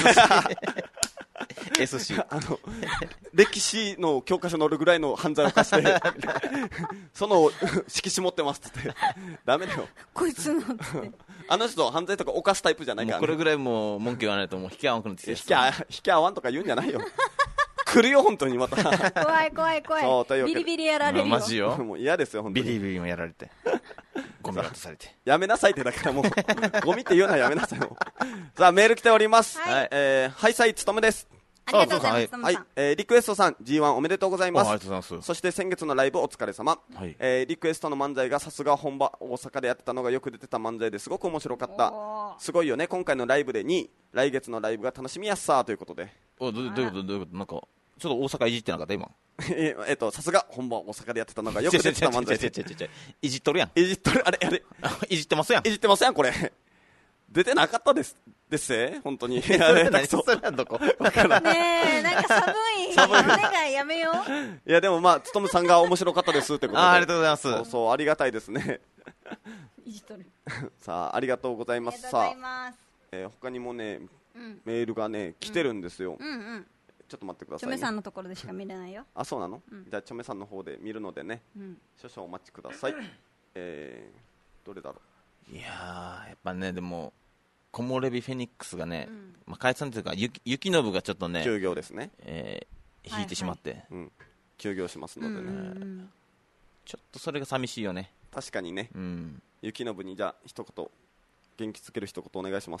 S 氏。 歴史の教科書載るぐらいの犯罪を犯して、その色紙持ってますって。ダメだよ。 こいつのって。 あの人犯罪とか犯すタイプじゃないから、 これぐらいもう文句言わないともう引き合わんくなってきて。 引き合わんとか言うんじゃないよ。来るよ本当にまた。 怖い。ビリビリやられるよ。 マジよ。 もう嫌ですよ本当に。 ビリビリもやられて。ゴミ渡されて。 やめなさいってだからもうゴミって言うのはやめなさいよ。さあメール来ております。ハイサイつとむです。 ありがとうございます。 はい、リクエストさん G1 おめでとうございます。 ありがとうございます。 そして先月のライブお疲れ様。リクエストの漫才がさすが本場大阪でやってたのがよく出てた漫才ですごく面白かった。すごいよね。今回のライブで2位、来月のライブが楽しみやっさーということで。 どういうことなんかちょっと大阪いじってなかった今。 さすが本場大阪でやってたのがよく出てた漫才。 いじっとるやん。 いじっとる。あれいじってますやん。 いじってますやんこれ。出てなかったです本当に。 それはどこ？ ねえ、なんか寒い。お願いやめよう。 いやでもまあつとむさんが面白かったですってことで。 ありがとうございます。 そうありがたいですね。 いじっとる。 さあありがとうございます。さあ他にもねメールがね来てるんですよ。ちょっと待ってください、ね。 チョメさんのところでしか見れないよ。 あ、そうなの？じゃあチョメさんの方で見るのでね。少々お待ちください。どれだろう。いやーやっぱねでも木漏れ日フェニックスがね、解散というか雪のぶがちょっとね休業ですね。 引いてしまって、 休業しますのでね。 ちょっとそれが寂しいよね。 確かにね。雪のぶにじゃあ一言元気つける一言お願いします。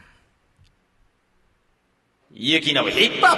雪のぶヒップホッ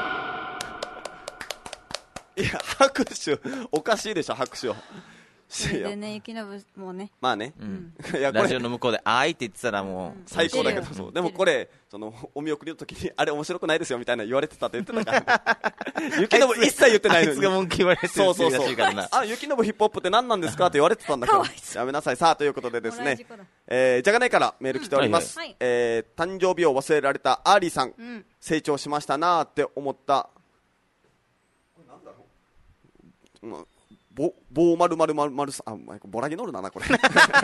プ。いや拍手おかしいでしょ拍手を。 それでね雪のぶもね。 まあね。 ラジオの向こうであーいって言ってたらもう最高だけどそうでもこれそのお見送りの時にあれ面白くないですよみたいな言われてたって言ってたから。雪のぶ一切言ってないのに。 あいつが文句言われてるらしいからな。 あ雪のぶヒップホップって何なんですかって言われてたんだから。やめなさい。さあということでですね。じゃがねからメール来ております。誕生日を忘れられたアーリーさん、成長しましたなーって思った棒丸丸丸丸さん、ボラギノールだな、これ。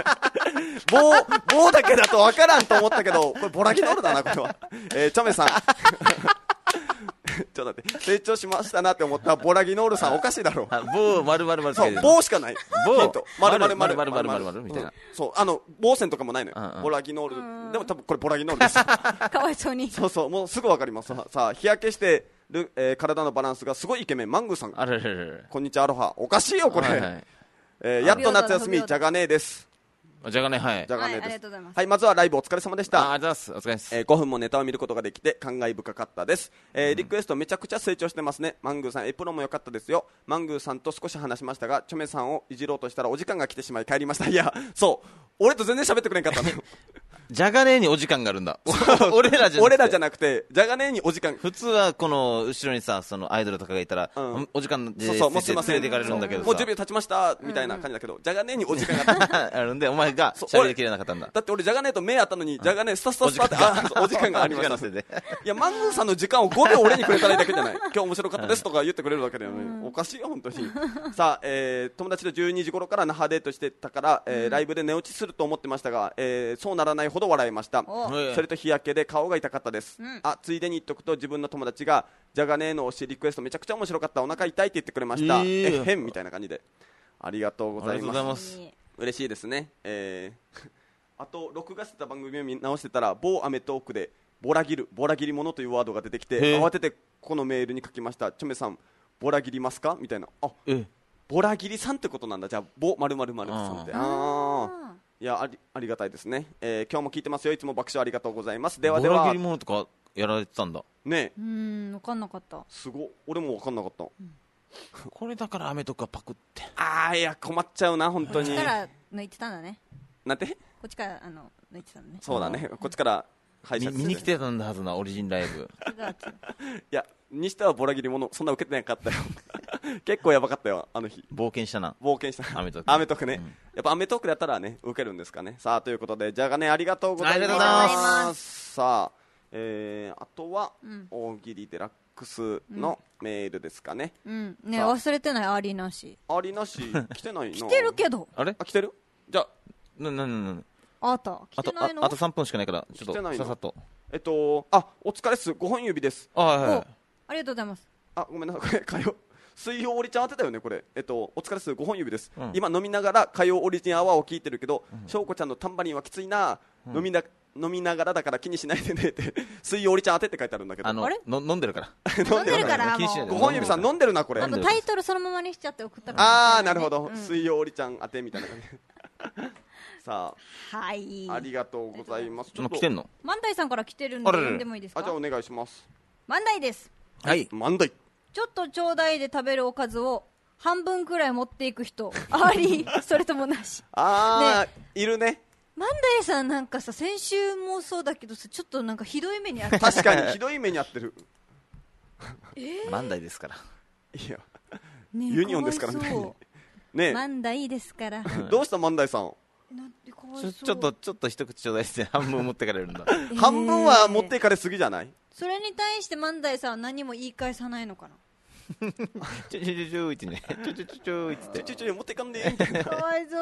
棒だけだとわからんと思ったけど、これボラギノールだな、これは。チョメさん。ちょっと待って、成長しましたなって思ったボラギノールさんおかしいだろ。 棒丸々丸そう、棒しかない。 棒ヒント丸々丸丸々丸々みたいな。 そう、棒線とかもないのよ。ボラギノール。でも多分これボラギノールです。 かわいそうに。 そうそう、もうすぐわかります。さあ、日焼けしてる、体のバランスがすごいイケメン、マングーさん。 あれれれれ。 こんにちは、アロハ。おかしいよ、これ。 はいはいやっと夏休み、じゃがねえです。 じゃがね、はい。 じゃがねえです。 はい、ありがとうございます。 はい、まずはライブお疲れ様でした。 ありがとうございます。お疲れ様です。 5分もネタを見ることができて感慨深かったです。リクエストめちゃくちゃ成長してますね。マングーさん、エプロンも良かったですよ。マングーさんと少し話しましたが、チョメさんをいじろうとしたらお時間が来てしまい帰りました。いや、そう。俺と全然喋ってくれんかったのよ。 じゃがねえにお時間があるんだ。俺らじゃなくて。 じゃがねえにお時間。 普通はこの後ろにさ、そのアイドルとかがいたら、お時間でもうすいません、 連れて行かれるんだけどさ。 もう10秒経ちましたみたいな感じだけど、じゃがねえにお時間があるんで、お前が喋りきれなかったんだ。 だって俺じゃがねえと目あったのに、じゃがねえスタスタスタってお時間がありました。いや、マングーさんの時間を5秒俺にくれたらいいだけじゃない。今日面白かったですとか言ってくれるだけだよね。おかしいよ、本当に。さあ、友達と12時頃から那覇デートしてたから、ライブで寝落ちすると思ってましたが、そうならないほど笑いました。それと日焼けで顔が痛かったです。ついでに言っとくと、自分の友達がじゃがねえの推しリクエストめちゃくちゃ面白かった、お腹痛いって言ってくれました。へんみたいな感じでありがとうございます。嬉しいですね。あと録画してた番組を見直してたら、某アメトークでボラギリものというワードが出てきて、慌ててこのメールに書きました。チョメさんボラギリますかみたいな。ボラギリさんってことなんだ。じゃあボ〇〇〇さんって。いや、ありがたいですね。今日も聞いてますよ。いつも爆笑ありがとうございます。ではでは。 ボラギリものとかやられてたんだね。 分かんなかった。 すご、俺も分かんなかった。 これだからアメとかパクって。 いや困っちゃうな、本当に。 こっちから抜いてたんだね。 なんて？ こっちから抜いてたのね。 そうだね。こっちから見に来てたんだはずな、オリジンライブ。 いや、にしてはボラギリものそんな受けてなかったよ。結構やばかったよ、あの日。 冒険したな。 アメトークね。やっぱアメトークだったらね、受けるんですかね。さあ、ということで、じゃがね、ありがとうございます。 ありがとうございます。 さあ、あとは、大喜利デラックスのメールですかね。 ね、忘れてない、アリなし。 アリなし、来てないな。 来てるけど。 あれ？ 来てる？じゃあ、 あった。来てないの？ あと3分しかないから、ちょっとささっと。 お疲れっす、5本指です。 ありがとうございます。 ごめんなさい、火曜水曜オリちゃん当てたよね、これ。お疲れっす、5本指です。今飲みながら火曜オリジンアワーを聞いてるけど、翔子ちゃんのタンバリンはきついな。飲みながらだから気にしないでねって、水曜オリちゃん当てって書いてあるんだけど。 あれ？ 飲んでるから。 飲んでるから 5本指さん飲んでるな、これ。 タイトルそのままにしちゃって送ったから。 なるほど。水曜オリちゃん当てみたいな感じ。さあ、 はい、 ありがとうございます。 ちょっと来てんの？ 万代さんから来てるんで読んでもいいですか？ じゃあお願いします。 万代です。 はい。 万代。 ちょっとちょうだいで食べるおかずを半分くらい持っていく人、あり、それともなし。 いるね。 万代さんなんかさ、先週もそうだけどさ、ちょっとなんかひどい目にあってる。 確かにひどい目にあってる。 万代ですから。 いや、ユニオンですからね。 万代ですから。 どうした万代さん？ ちょっと一口ちょうだいして半分持ってかれるんだ。 半分は持っていかれすぎじゃない？ それに対して万代さんは何も言い返さないのかな？ ちょいってね。ちょいって。 ちょ持っていかんでみたいな。 かわいそう。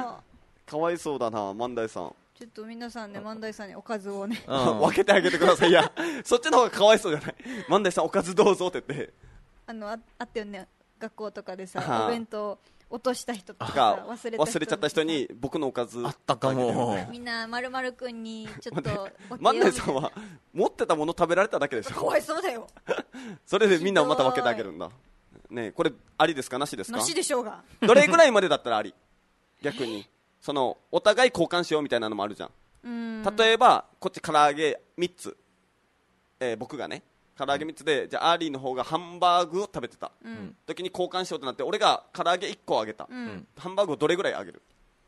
かわいそうだな、万代さん。 ちょっと皆さんね、万代さんにおかずをね、 分けてあげてください。いや、そっちの方がかわいそうじゃない？万代さんおかずどうぞって言って。 あったよね、学校とかでさ、お弁当落とした人とか忘れちゃった人に僕のおかずあったかも。 みんな丸々くんにちょっと万代さんは持ってたもの食べられただけでしょ。 かわいそうだよ。 それでみんなまた分けてあげるんだね。これありですかなしですか？ なしでしょうが。 どれぐらいまでだったらあり？逆にそのお互い交換しようみたいなのもあるじゃん。例えばこっち唐揚げ3つ、僕がね唐揚げ3つで、じゃあアーリーの方がハンバーグを食べてた、時に交換しようとなって、俺が唐揚げ1個あげた、ハンバーグをどれぐらいあげる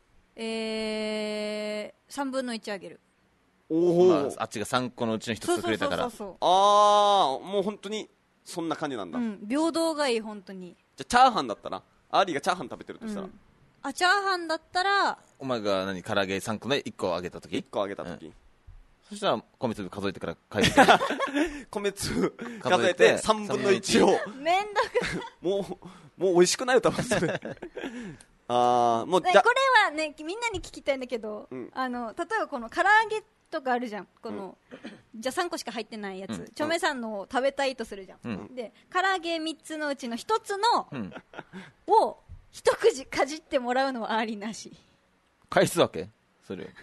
？3分の1あげる。 あっちが3個のうちの1つくれたから。 もう本当にそんな感じなんだ。 平等がいい、本当に。 じゃあチャーハンだったら、アーリーがチャーハン食べてるとしたら、 チャーハンだったらお前が唐揚げ3個で1個あげた時 1個あげた時、 そしたら米粒数えてから書いてくれ。 米粒数えて3分の1をめんどくももう美味しくない歌もそれもうこれはねみんなに聞きたいんだけど、例えばこの唐揚げとかあるじゃん、この、じゃあ3個しか入ってないやつ、チョメさんのを食べたいとするじゃん、で唐揚げ3つのうちの1つの、を一口かじってもらうのはありなし？ 返すわけそれを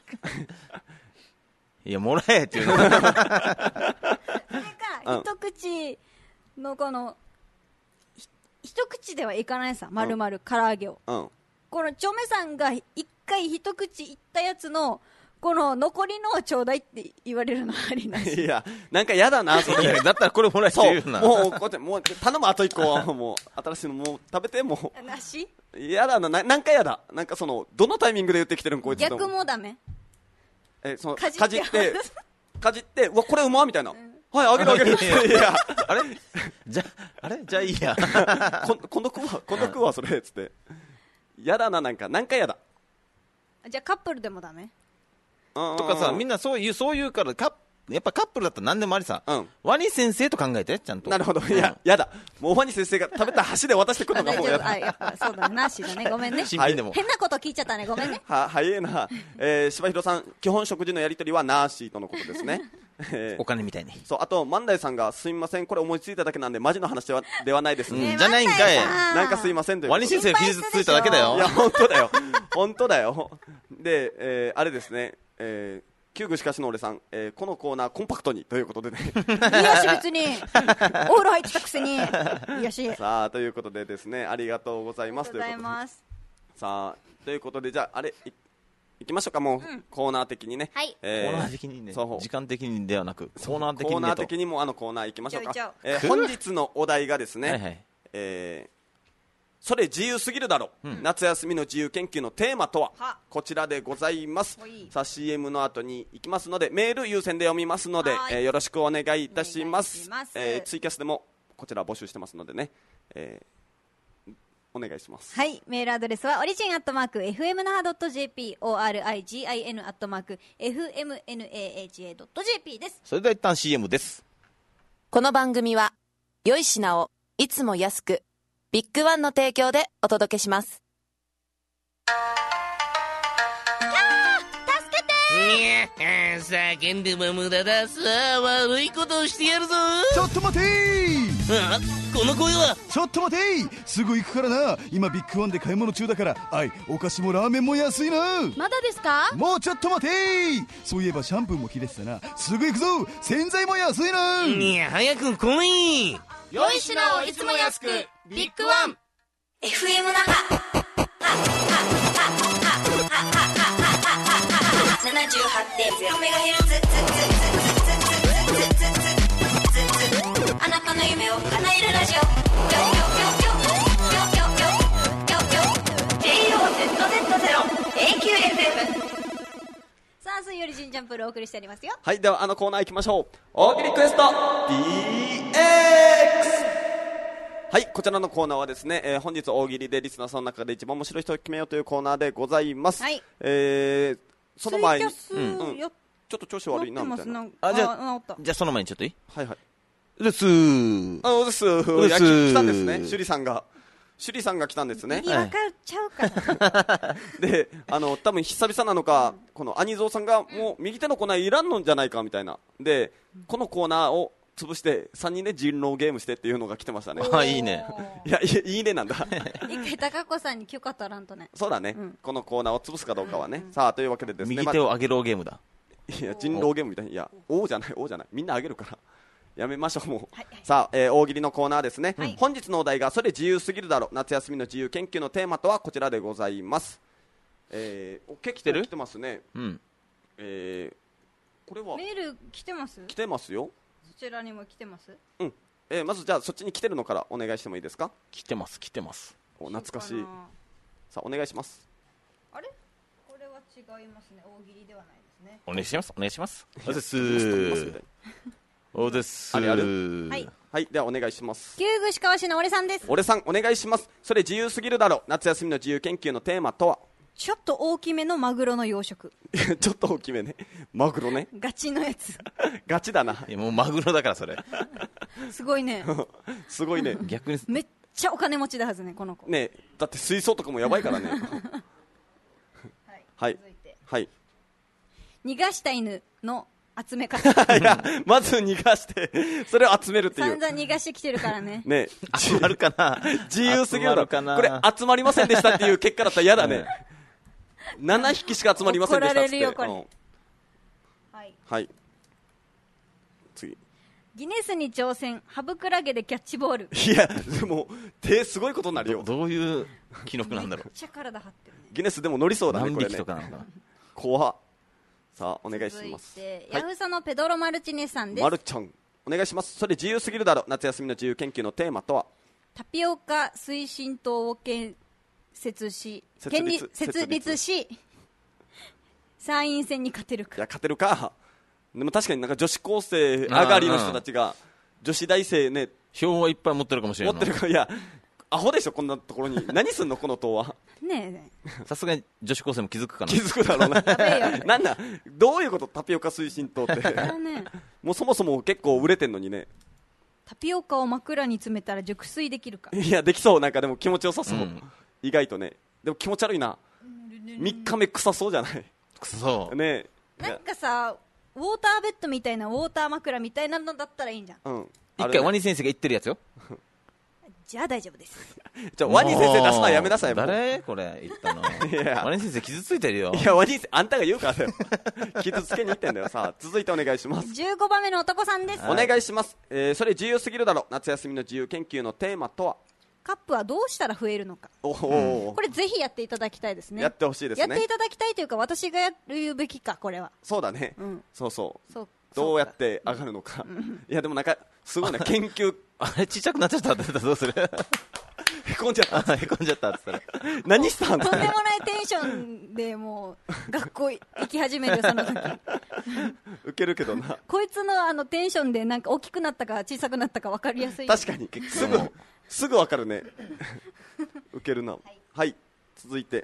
いやもらえっていうのそれか一口のこの一口ではいかないさ、丸々唐揚げを、このチョメさんが一回一口いったやつのこの残りのをちょうだいって言われるのありなし？ いやなんか嫌だなそれだったらこれもらえって言うな。 もうこうやってもう頼む、あと1個はもう新しいのもう食べて、もうなし？ 嫌だな、なんか嫌だ、なんかそのどのタイミングで言ってきてるんこいつと。 逆もダメ？ そのかじってうわこれうまみたいな、はいあげるあげるいやあれじゃあいいや今度食うわそれっつって嫌だな、なんか嫌だ。 じゃあカップルでもダメ？ とかさ、みんなそう言うからやっぱカップルだったら何でもありさ、ワニ先生と考えてちゃんと。 なるほど、いや嫌だ、もうワニ先生が食べた箸で渡してくるのがもう嫌だ。 やっぱそうだね、なしだね、ごめんね、 新品でも変なこと聞いちゃったね、ごめんね。 早いな。柴弘さん、基本食事のやり取りはなしとのことですね。 お金みたいに。 そう、あと万代さんがすみません、これ思いついただけなんでマジの話ではないです、 じゃないんかい。 なんかすいませんというワニ先生が傷ついただけだよ。 いや本当だよで、あれですね、旧具しかしの俺さん、このコーナーコンパクトにということでねいやし別にオール入ってたくせにいやし。 さあということでですね、ありがとうございますということで、さあということで、じゃあ行きましょうか、もう、コーナー的にね、 はい、 コーナー的にね、時間的にではなくコーナー的に、 コーナー的にもコーナー行きましょうか。 ち本日のお題がですね、それ自由すぎるだろ、夏休みの自由研究のテーマとはこちらでございます。さあ CM の後に行きますので、メール優先で読みますので、よろしくお願いいたします。ツイキャスでもこちら募集してますのでね、お願いします。 はい、メールアドレスはorigin@fmnaha.jp origin@fmnaha.jp です。 それでは一旦 CM です。 この番組は良い品をいつも安くビッグワンの提供でお届けします。 叫んでも無駄だ。さあ悪いことをしてやるぞ。 ちょっと待てー。この声は。 ちょっと待てー。すぐ行くからな。今ビッグワンで買い物中だから。お菓子もラーメンも安いな。 まだですか？ もうちょっと待てー。そういえばシャンプーも切れてたな。すぐ行くぞ。洗剤も安いな。 いや早く来い。 良い品をいつも安くビッグワン。 FM 那覇 78.0MHz、 あなたの夢を叶えるラジオ、JOZZ0AQFM。 さあ水曜日ジンジャンプルをお送りしておりますよ。 はい、ではコーナー行きましょう。大喜利クエスト DX。 はい、こちらのコーナーはですね、本日大喜利でリスナーさんの中で一番面白い人を決めようというコーナーでございます。 はい、 その前に、 ツイキャスちょっと調子悪いなみたいな。 じゃあその前にちょっといい？ はいはい。 ですー。野球来たんですね。趣里さんが来たんですね。 分かっちゃうからで、多分久々なのか、この兄蔵さんがもう右手の粉いらんのじゃないかみたいな。で、このコーナーを潰して3人で人狼ゲームしてっていうのが来てましたね。 いいね。 いや、いいねなんだ。 一回高子さんに許可取らんとね。 そうだね、このコーナーを潰すかどうかはね。さあというわけでですね、 右手を上げろゲームだ。 いや、人狼ゲームみたいな。いや、王じゃないみんな上げるからやめましょう、もう。さあ、大喜利のコーナーですね。本日のお題がそれ自由すぎるだろ、夏休みの自由研究のテーマとはこちらでございます。結構来てますね。これはメール来てます？ 来てますよ。 そちらにも来てます？ まずじゃあそっちに来てるのからお願いしてもいいですか？ 来てます。 お、懐かしい。さあお願いします。 あれ、これは違いますね。大喜利ではないですね。 お願いします。おですあれある。はい、ではお願いします。 旧具しかわしの俺さんです。 俺さんお願いします。それ自由すぎるだろ、夏休みの自由研究のテーマとは？ ちょっと大きめのマグロの養殖。 ちょっと大きめね。マグロね。 ガチのやつ。 ガチだな。 もうマグロだからそれ。 すごいね。 すごいね。 逆にめっちゃお金持ちだはずね、この子。 ね、だって水槽とかもやばいからね。はい。はい。 逃がした犬の集め方。 いや、まず逃がして、それを集めるっていう。 散々逃がしてきてるからね。 ね、 集まるかな。 自由すぎるだろ。これ集まりませんでしたっていう結果だったら嫌だね。7匹しか集まりませんでしたって。怒られるよ、これ。はい。次。 ギネスに挑戦、ハブクラゲでキャッチボール。 いや、でも、手すごいことになるよ。 どういう記録なんだろう。 めっちゃ体張ってるね。 ギネスでも乗りそうだね、これね。 何匹とかなのかな。 怖っ。さあ、お願いします。 続いて、ヤフサのペドロ・マルチネさんです。 マルちゃん、お願いします。それ自由すぎるだろ。夏休みの自由研究のテーマとは？ タピオカ推進党を設立し、参院選に勝てるか。 いや、勝てるか。でも確かになんか女子高生上がりの人たちが、女子大生ね、 票はいっぱい持ってるかもしれない。 持ってるから、いや、アホでしょ、こんなところに。何すんの、この党は。 ねえ。さすがに女子高生も気づくかな。 気づくだろうな。なんだ、どういうこと、タピオカ推進党って。もうそもそも結構売れてんのにね。 タピオカを枕に詰めたら熟睡できるか。 いや、できそう。なんかでも気持ちよさそう。意外とね。でも気持ち悪いな。3日目臭そうじゃない。 臭そう。 ねえ。 なんかさ、ウォーターベッドみたいな、ウォーター枕みたいなのだったらいいんじゃん。 うん。 一回ワニ先生が言ってるやつよ。 じゃあ大丈夫です。 じゃあワニ先生出すのはやめなさい。 誰これ言ったの。ワニ先生傷ついてるよ。 いや、ワニ先生、あんたが言うからだよ。傷つけに行ってんだよ。さあ、続いてお願いします。 15番目の男さんです。 お願いします。それ自由すぎるだろ。夏休みの自由研究のテーマとは？ カップはどうしたら増えるのか。 これぜひやっていただきたいですね。 やってほしいですね。 やっていただきたいというか、私がやるべきか、これは。 そうだね。そうそう。どうやって上がるのか。いや、でもなんか、すごいな、研究。 あれ、ちっちゃくなっちゃったって言ったらどうする？ へこんじゃった。 へこんじゃったって言ったら。 何したんだ。 とんでもないテンションでもう、学校行き始める、その時。 ウケるけどな。 こいつのテンションでなんか大きくなったか小さくなったか分かりやすい。 確かに。すぐ分かるね。ウケるな。はい。続いて。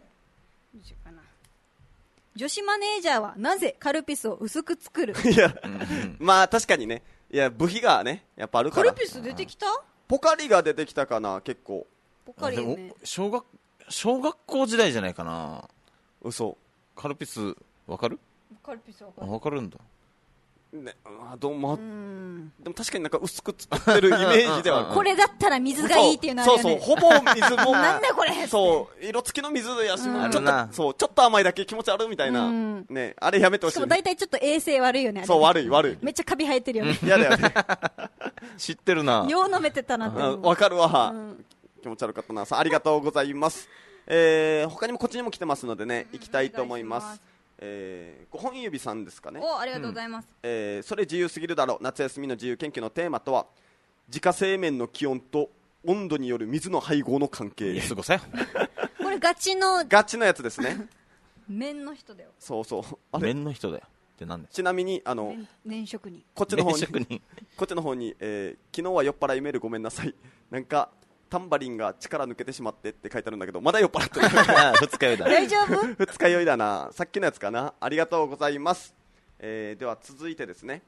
女子マネージャーはなぜカルピスを薄く作る？ いや、まあ確かにね。いや、部費がね、やっぱあるから。 カルピス出てきた？ ポカリが出てきたかな、結構。 ポカリよね。 小学校時代じゃないかな。 嘘。 カルピス、わかる？ カルピスわかる。 わかるんだ。 ね、でも確かになんか薄く作ってるイメージではある。 これだったら水がいいっていうのはあるよね。 そう、ほぼ水も。 なんだこれ。 そう、色付きの水やし、ちょっと甘いだけ気持ち悪いみたいな。ね、あれやめてほしい。 しかも大体ちょっと衛生悪いよね。 そう、悪い。 めっちゃカビ生えてるよね。 嫌だよね。 知ってるな。 よう飲めてたなって。 わかるわ。気持ち悪かったな。さあ、ありがとうございます。他にもこっちにも来てますのでね、行きたいと思います。5本指さんですかね。 ありがとうございます。 それ自由すぎるだろ。夏休みの自由研究のテーマとは、自家製麺の気温と温度による水の配合の関係。 すごさよ。 これガチのやつですね。 麺の人だよ。 そうそう。 麺の人だよってなんで？ ちなみに麺職人。 こっちの方に昨日は酔っ払いメールごめんなさい。なんかタンバリンが力抜けてしまってって書いてあるんだけど、まだ酔っ払ってる。 二日酔いだ。 大丈夫？ 二日酔いだな。さっきのやつかな。ありがとうございます。では続いてですね。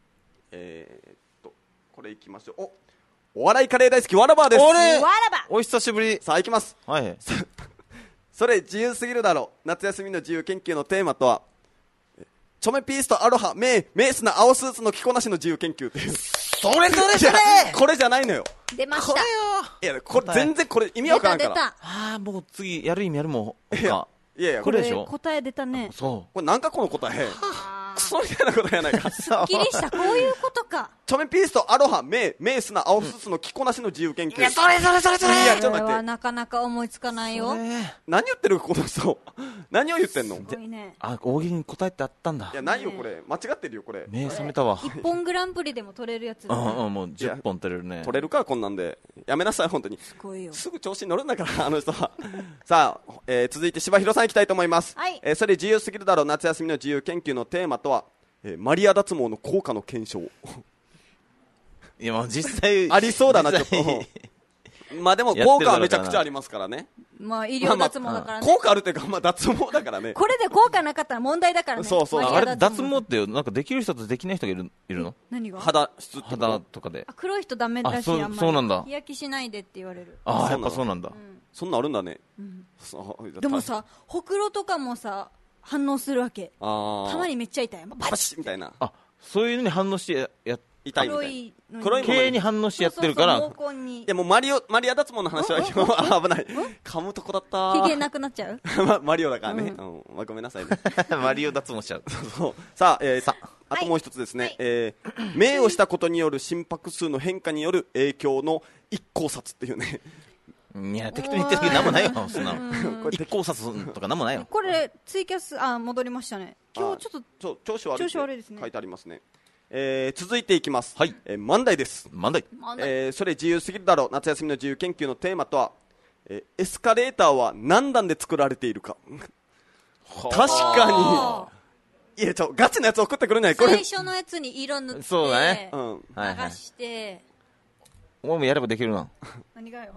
これいきましょう。お笑いカレー大好きわらばです。 お久しぶり。 さあ行きます。 はい。 それ自由すぎるだろ。夏休みの自由研究のテーマとは、チョメピースとアロハメースな青スーツの着こなしの自由研究っていう。 それこれじゃないのよ。 出ました。 いや、これ全然これ意味わからんから。 出た。 ああ、もう次やる意味あるもん。 いやこれでしょ。 答え出たね。 そう。 これなんかこの答え。クソみたいな答えやないか。 すっきりした。こういうことか。 チョメピースとアロハメースな青スーツの着こなしの自由研究。 いや、それ。いや、 ちょっと待って。 これはなかなか思いつかないよ。 何言ってるこの人。何を言ってんの？ すごいね。 大喜利に答えってあったんだ。 いや、ないよこれ。間違ってるよこれ。 目覚めたわ。 一本グランプリでも取れるやつ。 もう10本取れるね。 取れるかこんなんで。やめなさい本当に。 すごいよ。 すぐ調子に乗るんだからあの人は。さあ、続いて柴弘さん行きたいと思います。 はい。 それ自由すぎるだろう。夏休みの自由研究のテーマとは、マリア脱毛の効果の検証。 いや、もう実際ありそうだなちょっと。 まあでも効果はめちゃくちゃありますからね。 まあ医療脱毛だからね。 効果あるというか、まあ脱毛だからね。 これで効果なかったら問題だからね。 そうそう。 あれ脱毛ってなんかできる人とできない人がいるの？ 何が？ 肌とかで。 黒い人ダメだし、あんまり。 そうなんだ。 日焼けしないでって言われる。 ああ、やっぱそうなんだ。 そんなあるんだね。 でもさ、ほくろとかもさ、反応するわけ。たまにめっちゃ痛い。 パシッみたいな。 あ、そういうのに反応して痛いみたいな。黒い毛に反応してやってるから。 いやもうマリア脱毛の話は危ない。噛むとこだった。 ひげなくなっちゃう？ マリオだからね。ごめんなさいね。 マリオ脱毛しちゃう。 さあ、あともう一つですね。名をしたことによる心拍数の変化による影響の一考察っていうね。 いや、適当に言ってるけど何もないよ、そんなの。一考察とか何もないよ。 これツイキャス、戻りましたね。今日ちょっと調子悪いですね。 書いてありますね。続いていきます。 はい。 問題です。 問題。 それ自由すぎるだろう。夏休みの自由研究のテーマとは、エスカレーターは何段で作られているか。確かに。いや、ガチなやつ送ってくるんじゃない？これ。 最初のやつに色塗って、 そうだね。 流して、 お前もやればできるな。 何がよ。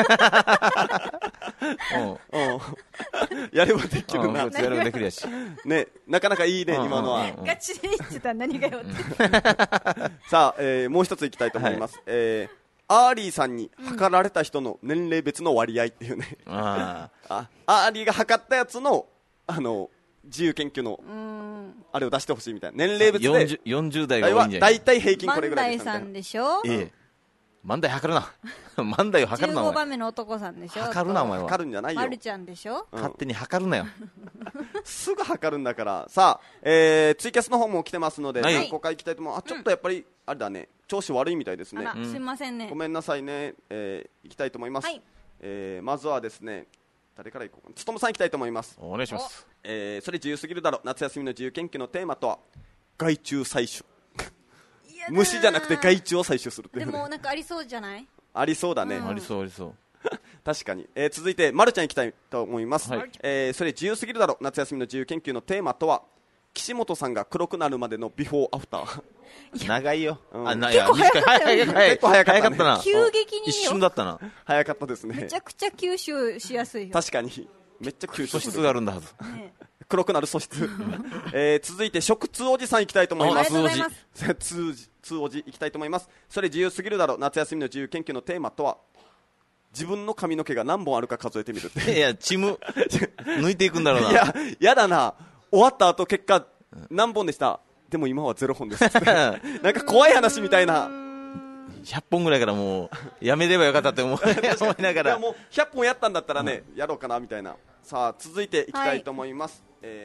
やればできるな。 やればできるやし。 ね、なかなかいいね、今のは。 ガチで言ってたら何がよって。 さあ、もう一ついきたいと思います。アーリーさんに測られた人の年齢別の割合っていうね。アーリーが測ったやつの、自由研究の、あれを出してほしいみたいな。年齢別で。 40代が多いんじゃない？ だいたい平均これぐらいです。万代さんでしょ？ 万代測るな。万代を測るな。 15番目の男さんでしょ？ 測るな、お前は。 測るんじゃないよ。 まるちゃんでしょ？ 勝手に測るなよ。 すぐ測るんだから。さあ、ツイキャスの方も来てますので、何個か行きたいと思う。ちょっとやっぱり、あれだね、調子悪いみたいですね。 すいませんね。 ごめんなさいね。行きたいと思います。まずはですね、誰から行こうかな。つとむさん行きたいと思います。 お願いします。 それ自由すぎるだろ。夏休みの自由研究のテーマとは、害虫採取。虫じゃなくて害虫を採取するっていうね。 でもなんかありそうじゃない？ ありそうだね。 ありそう。 確かに。続いて、まるちゃん行きたいと思います。それ自由すぎるだろ。夏休みの自由研究のテーマとは、岸本さんが黒くなるまでのビフォーアフター。 長いよ。 結構早かったね。 結構早かったな。 急激に一瞬だったな。 早かったですね。 めちゃくちゃ吸収しやすいよ。 確かに。めっちゃ吸収素質があるんだはず。 黒くなる素質。続いて、食通おじさん行きたいと思います。通おじ行きたいと思います。それ自由すぎるだろ。夏休みの自由研究のテーマとは、自分の髪の毛が何本あるか数えてみるって。 いや、抜いていくんだろうな。 いや、やだな。終わった後結果、何本でした？でも今は0本です。なんか怖い話みたいな。 100本ぐらいからもう、やめればよかったって思いながら。 いや、もう100本やったんだったらね、やろうかなみたいな。さあ、続いていきたいと思います。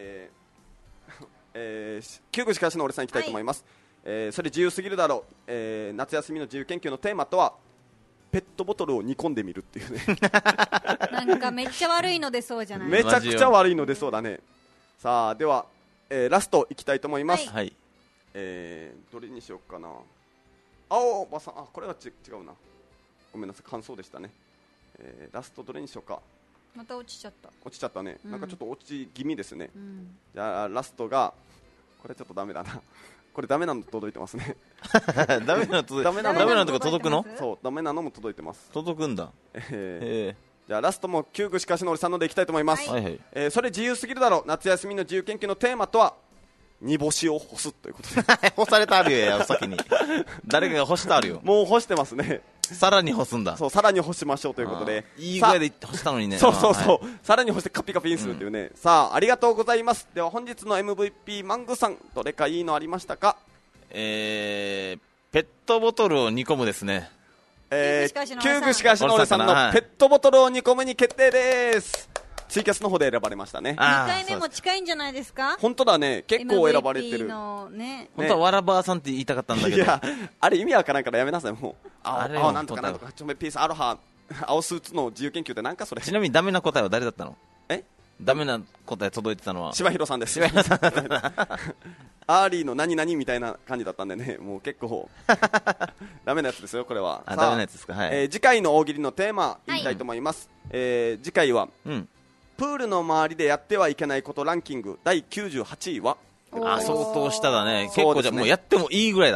旧具しかしの俺さんいきたいと思います。それ自由すぎるだろう。夏休みの自由研究のテーマとは、ペットボトルを煮込んでみるっていうね。 なんかめっちゃ悪いの出そうじゃない？ めちゃくちゃ悪いの出そうだね。さあ、では、ラストいきたいと思います。 はい。 どれにしようかな。おばさん、これは違うな。ごめんなさい、感想でしたね。ラストどれにしようか。 また落ちちゃった。 落ちちゃったね。なんかちょっと落ち気味ですね。じゃあラストが、これちょっとダメだな。これダメなの届いてますね。 ダメなのとか届くの？ そう、ダメなのも届いてます。 届くんだ。 じゃあラストも旧具しかしの俺さんのでいきたいと思います。それ自由すぎるだろ。夏休みの自由研究のテーマとは、煮干しを干すということで。 干されてあるよや、先に。誰かが干してあるよ。 もう干してますね。 さらに干すんだ。 そう、さらに干しましょうということで。 いい具合で干したのにね。 そう。さらに干してカピカピにするというね。さあ、ありがとうございます。では本日の MVP マングさん、どれかいいのありましたか？ ペットボトルを煮込むですね。 旧具しかしの俺さんのペットボトルを煮込むに決定です。ツイキャスの方で選ばれましたね。 2回目も近いんじゃないですか？ 本当だね、結構選ばれてる。 ね、 本当はわらばーさんって言いたかったんだけど。 いや、あれ意味わからんからやめなさい、もう。 青なんとかなんとか、ちょめピースアロハ、青スーツの自由研究ってなんかそれ。 ちなみにダメな答えは誰だったの？ダメな答え届いてたのは柴弘さんです。アーリーの何々みたいな感じだったんでね、もう結構ダメなやつですよ、これは。 ダメなやつですか。はい。 次回の大喜利のテーマ言いたいと思います。次回は、プールの周りでやってはいけないことランキング第98位は。 相当下だね。結構じゃもうやってもいいぐらいだ。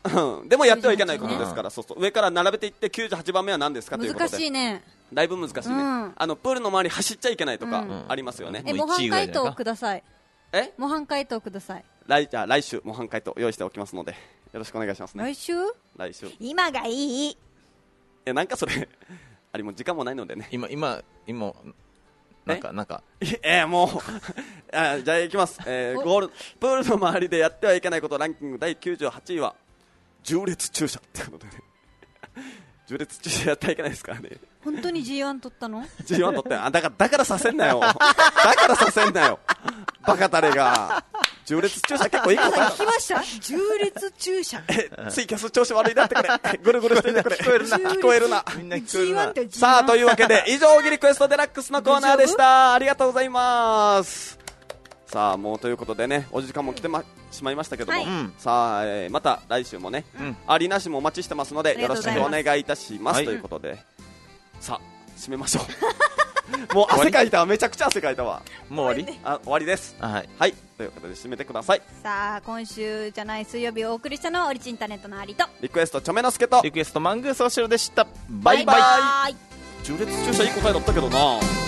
でもやってはいけないことですから、そうそう、上から並べていって98番目は何ですかということで。 難しいね。 だいぶ難しいね。プールの周り走っちゃいけないとかありますよね。 模範解答ください。模範解答ください。 じゃあ来週模範解答用意しておきますので、よろしくお願いしますね。 来週今がいい。 なんかそれあれもう時間もないのでね。 今なんかもうじゃあ行きます。プールの周りでやってはいけないことランキング第98位は縦列駐車ってことでね。縦列駐車やってはいけないですからね。 本当に G1 取ったの？ G1 取ってだからさせんなよ。だからさせんなよ。バカタレが。縦列駐車結構いいことある。 聞きました？縦列駐車。 ツイキャス調子悪いなってくれ。ぐるぐるしていてくれ。 聞こえるな。 聞こえるな。 みんな聞こえるな。 さあ、というわけで、以上、大喜利クエストデラックスのコーナーでした。ありがとうございます。さあ、もうということでね、お時間も来てしまいましたけども、さあ、また来週もね、ありなしもお待ちしてますので、よろしくお願いいたします。ということで、さあ、締めましょう。もう汗かいたわ、めちゃくちゃ汗かいたわ。 もう終わり？ 終わりです。はい。ということで締めてください。 さあ、今週じゃない水曜日をお送りしたのはオリジンタネットのアリとリクエストチョメノスケとリクエストマングースおしろでした。バイバイ。 縦列駐車いい答えだったけどな。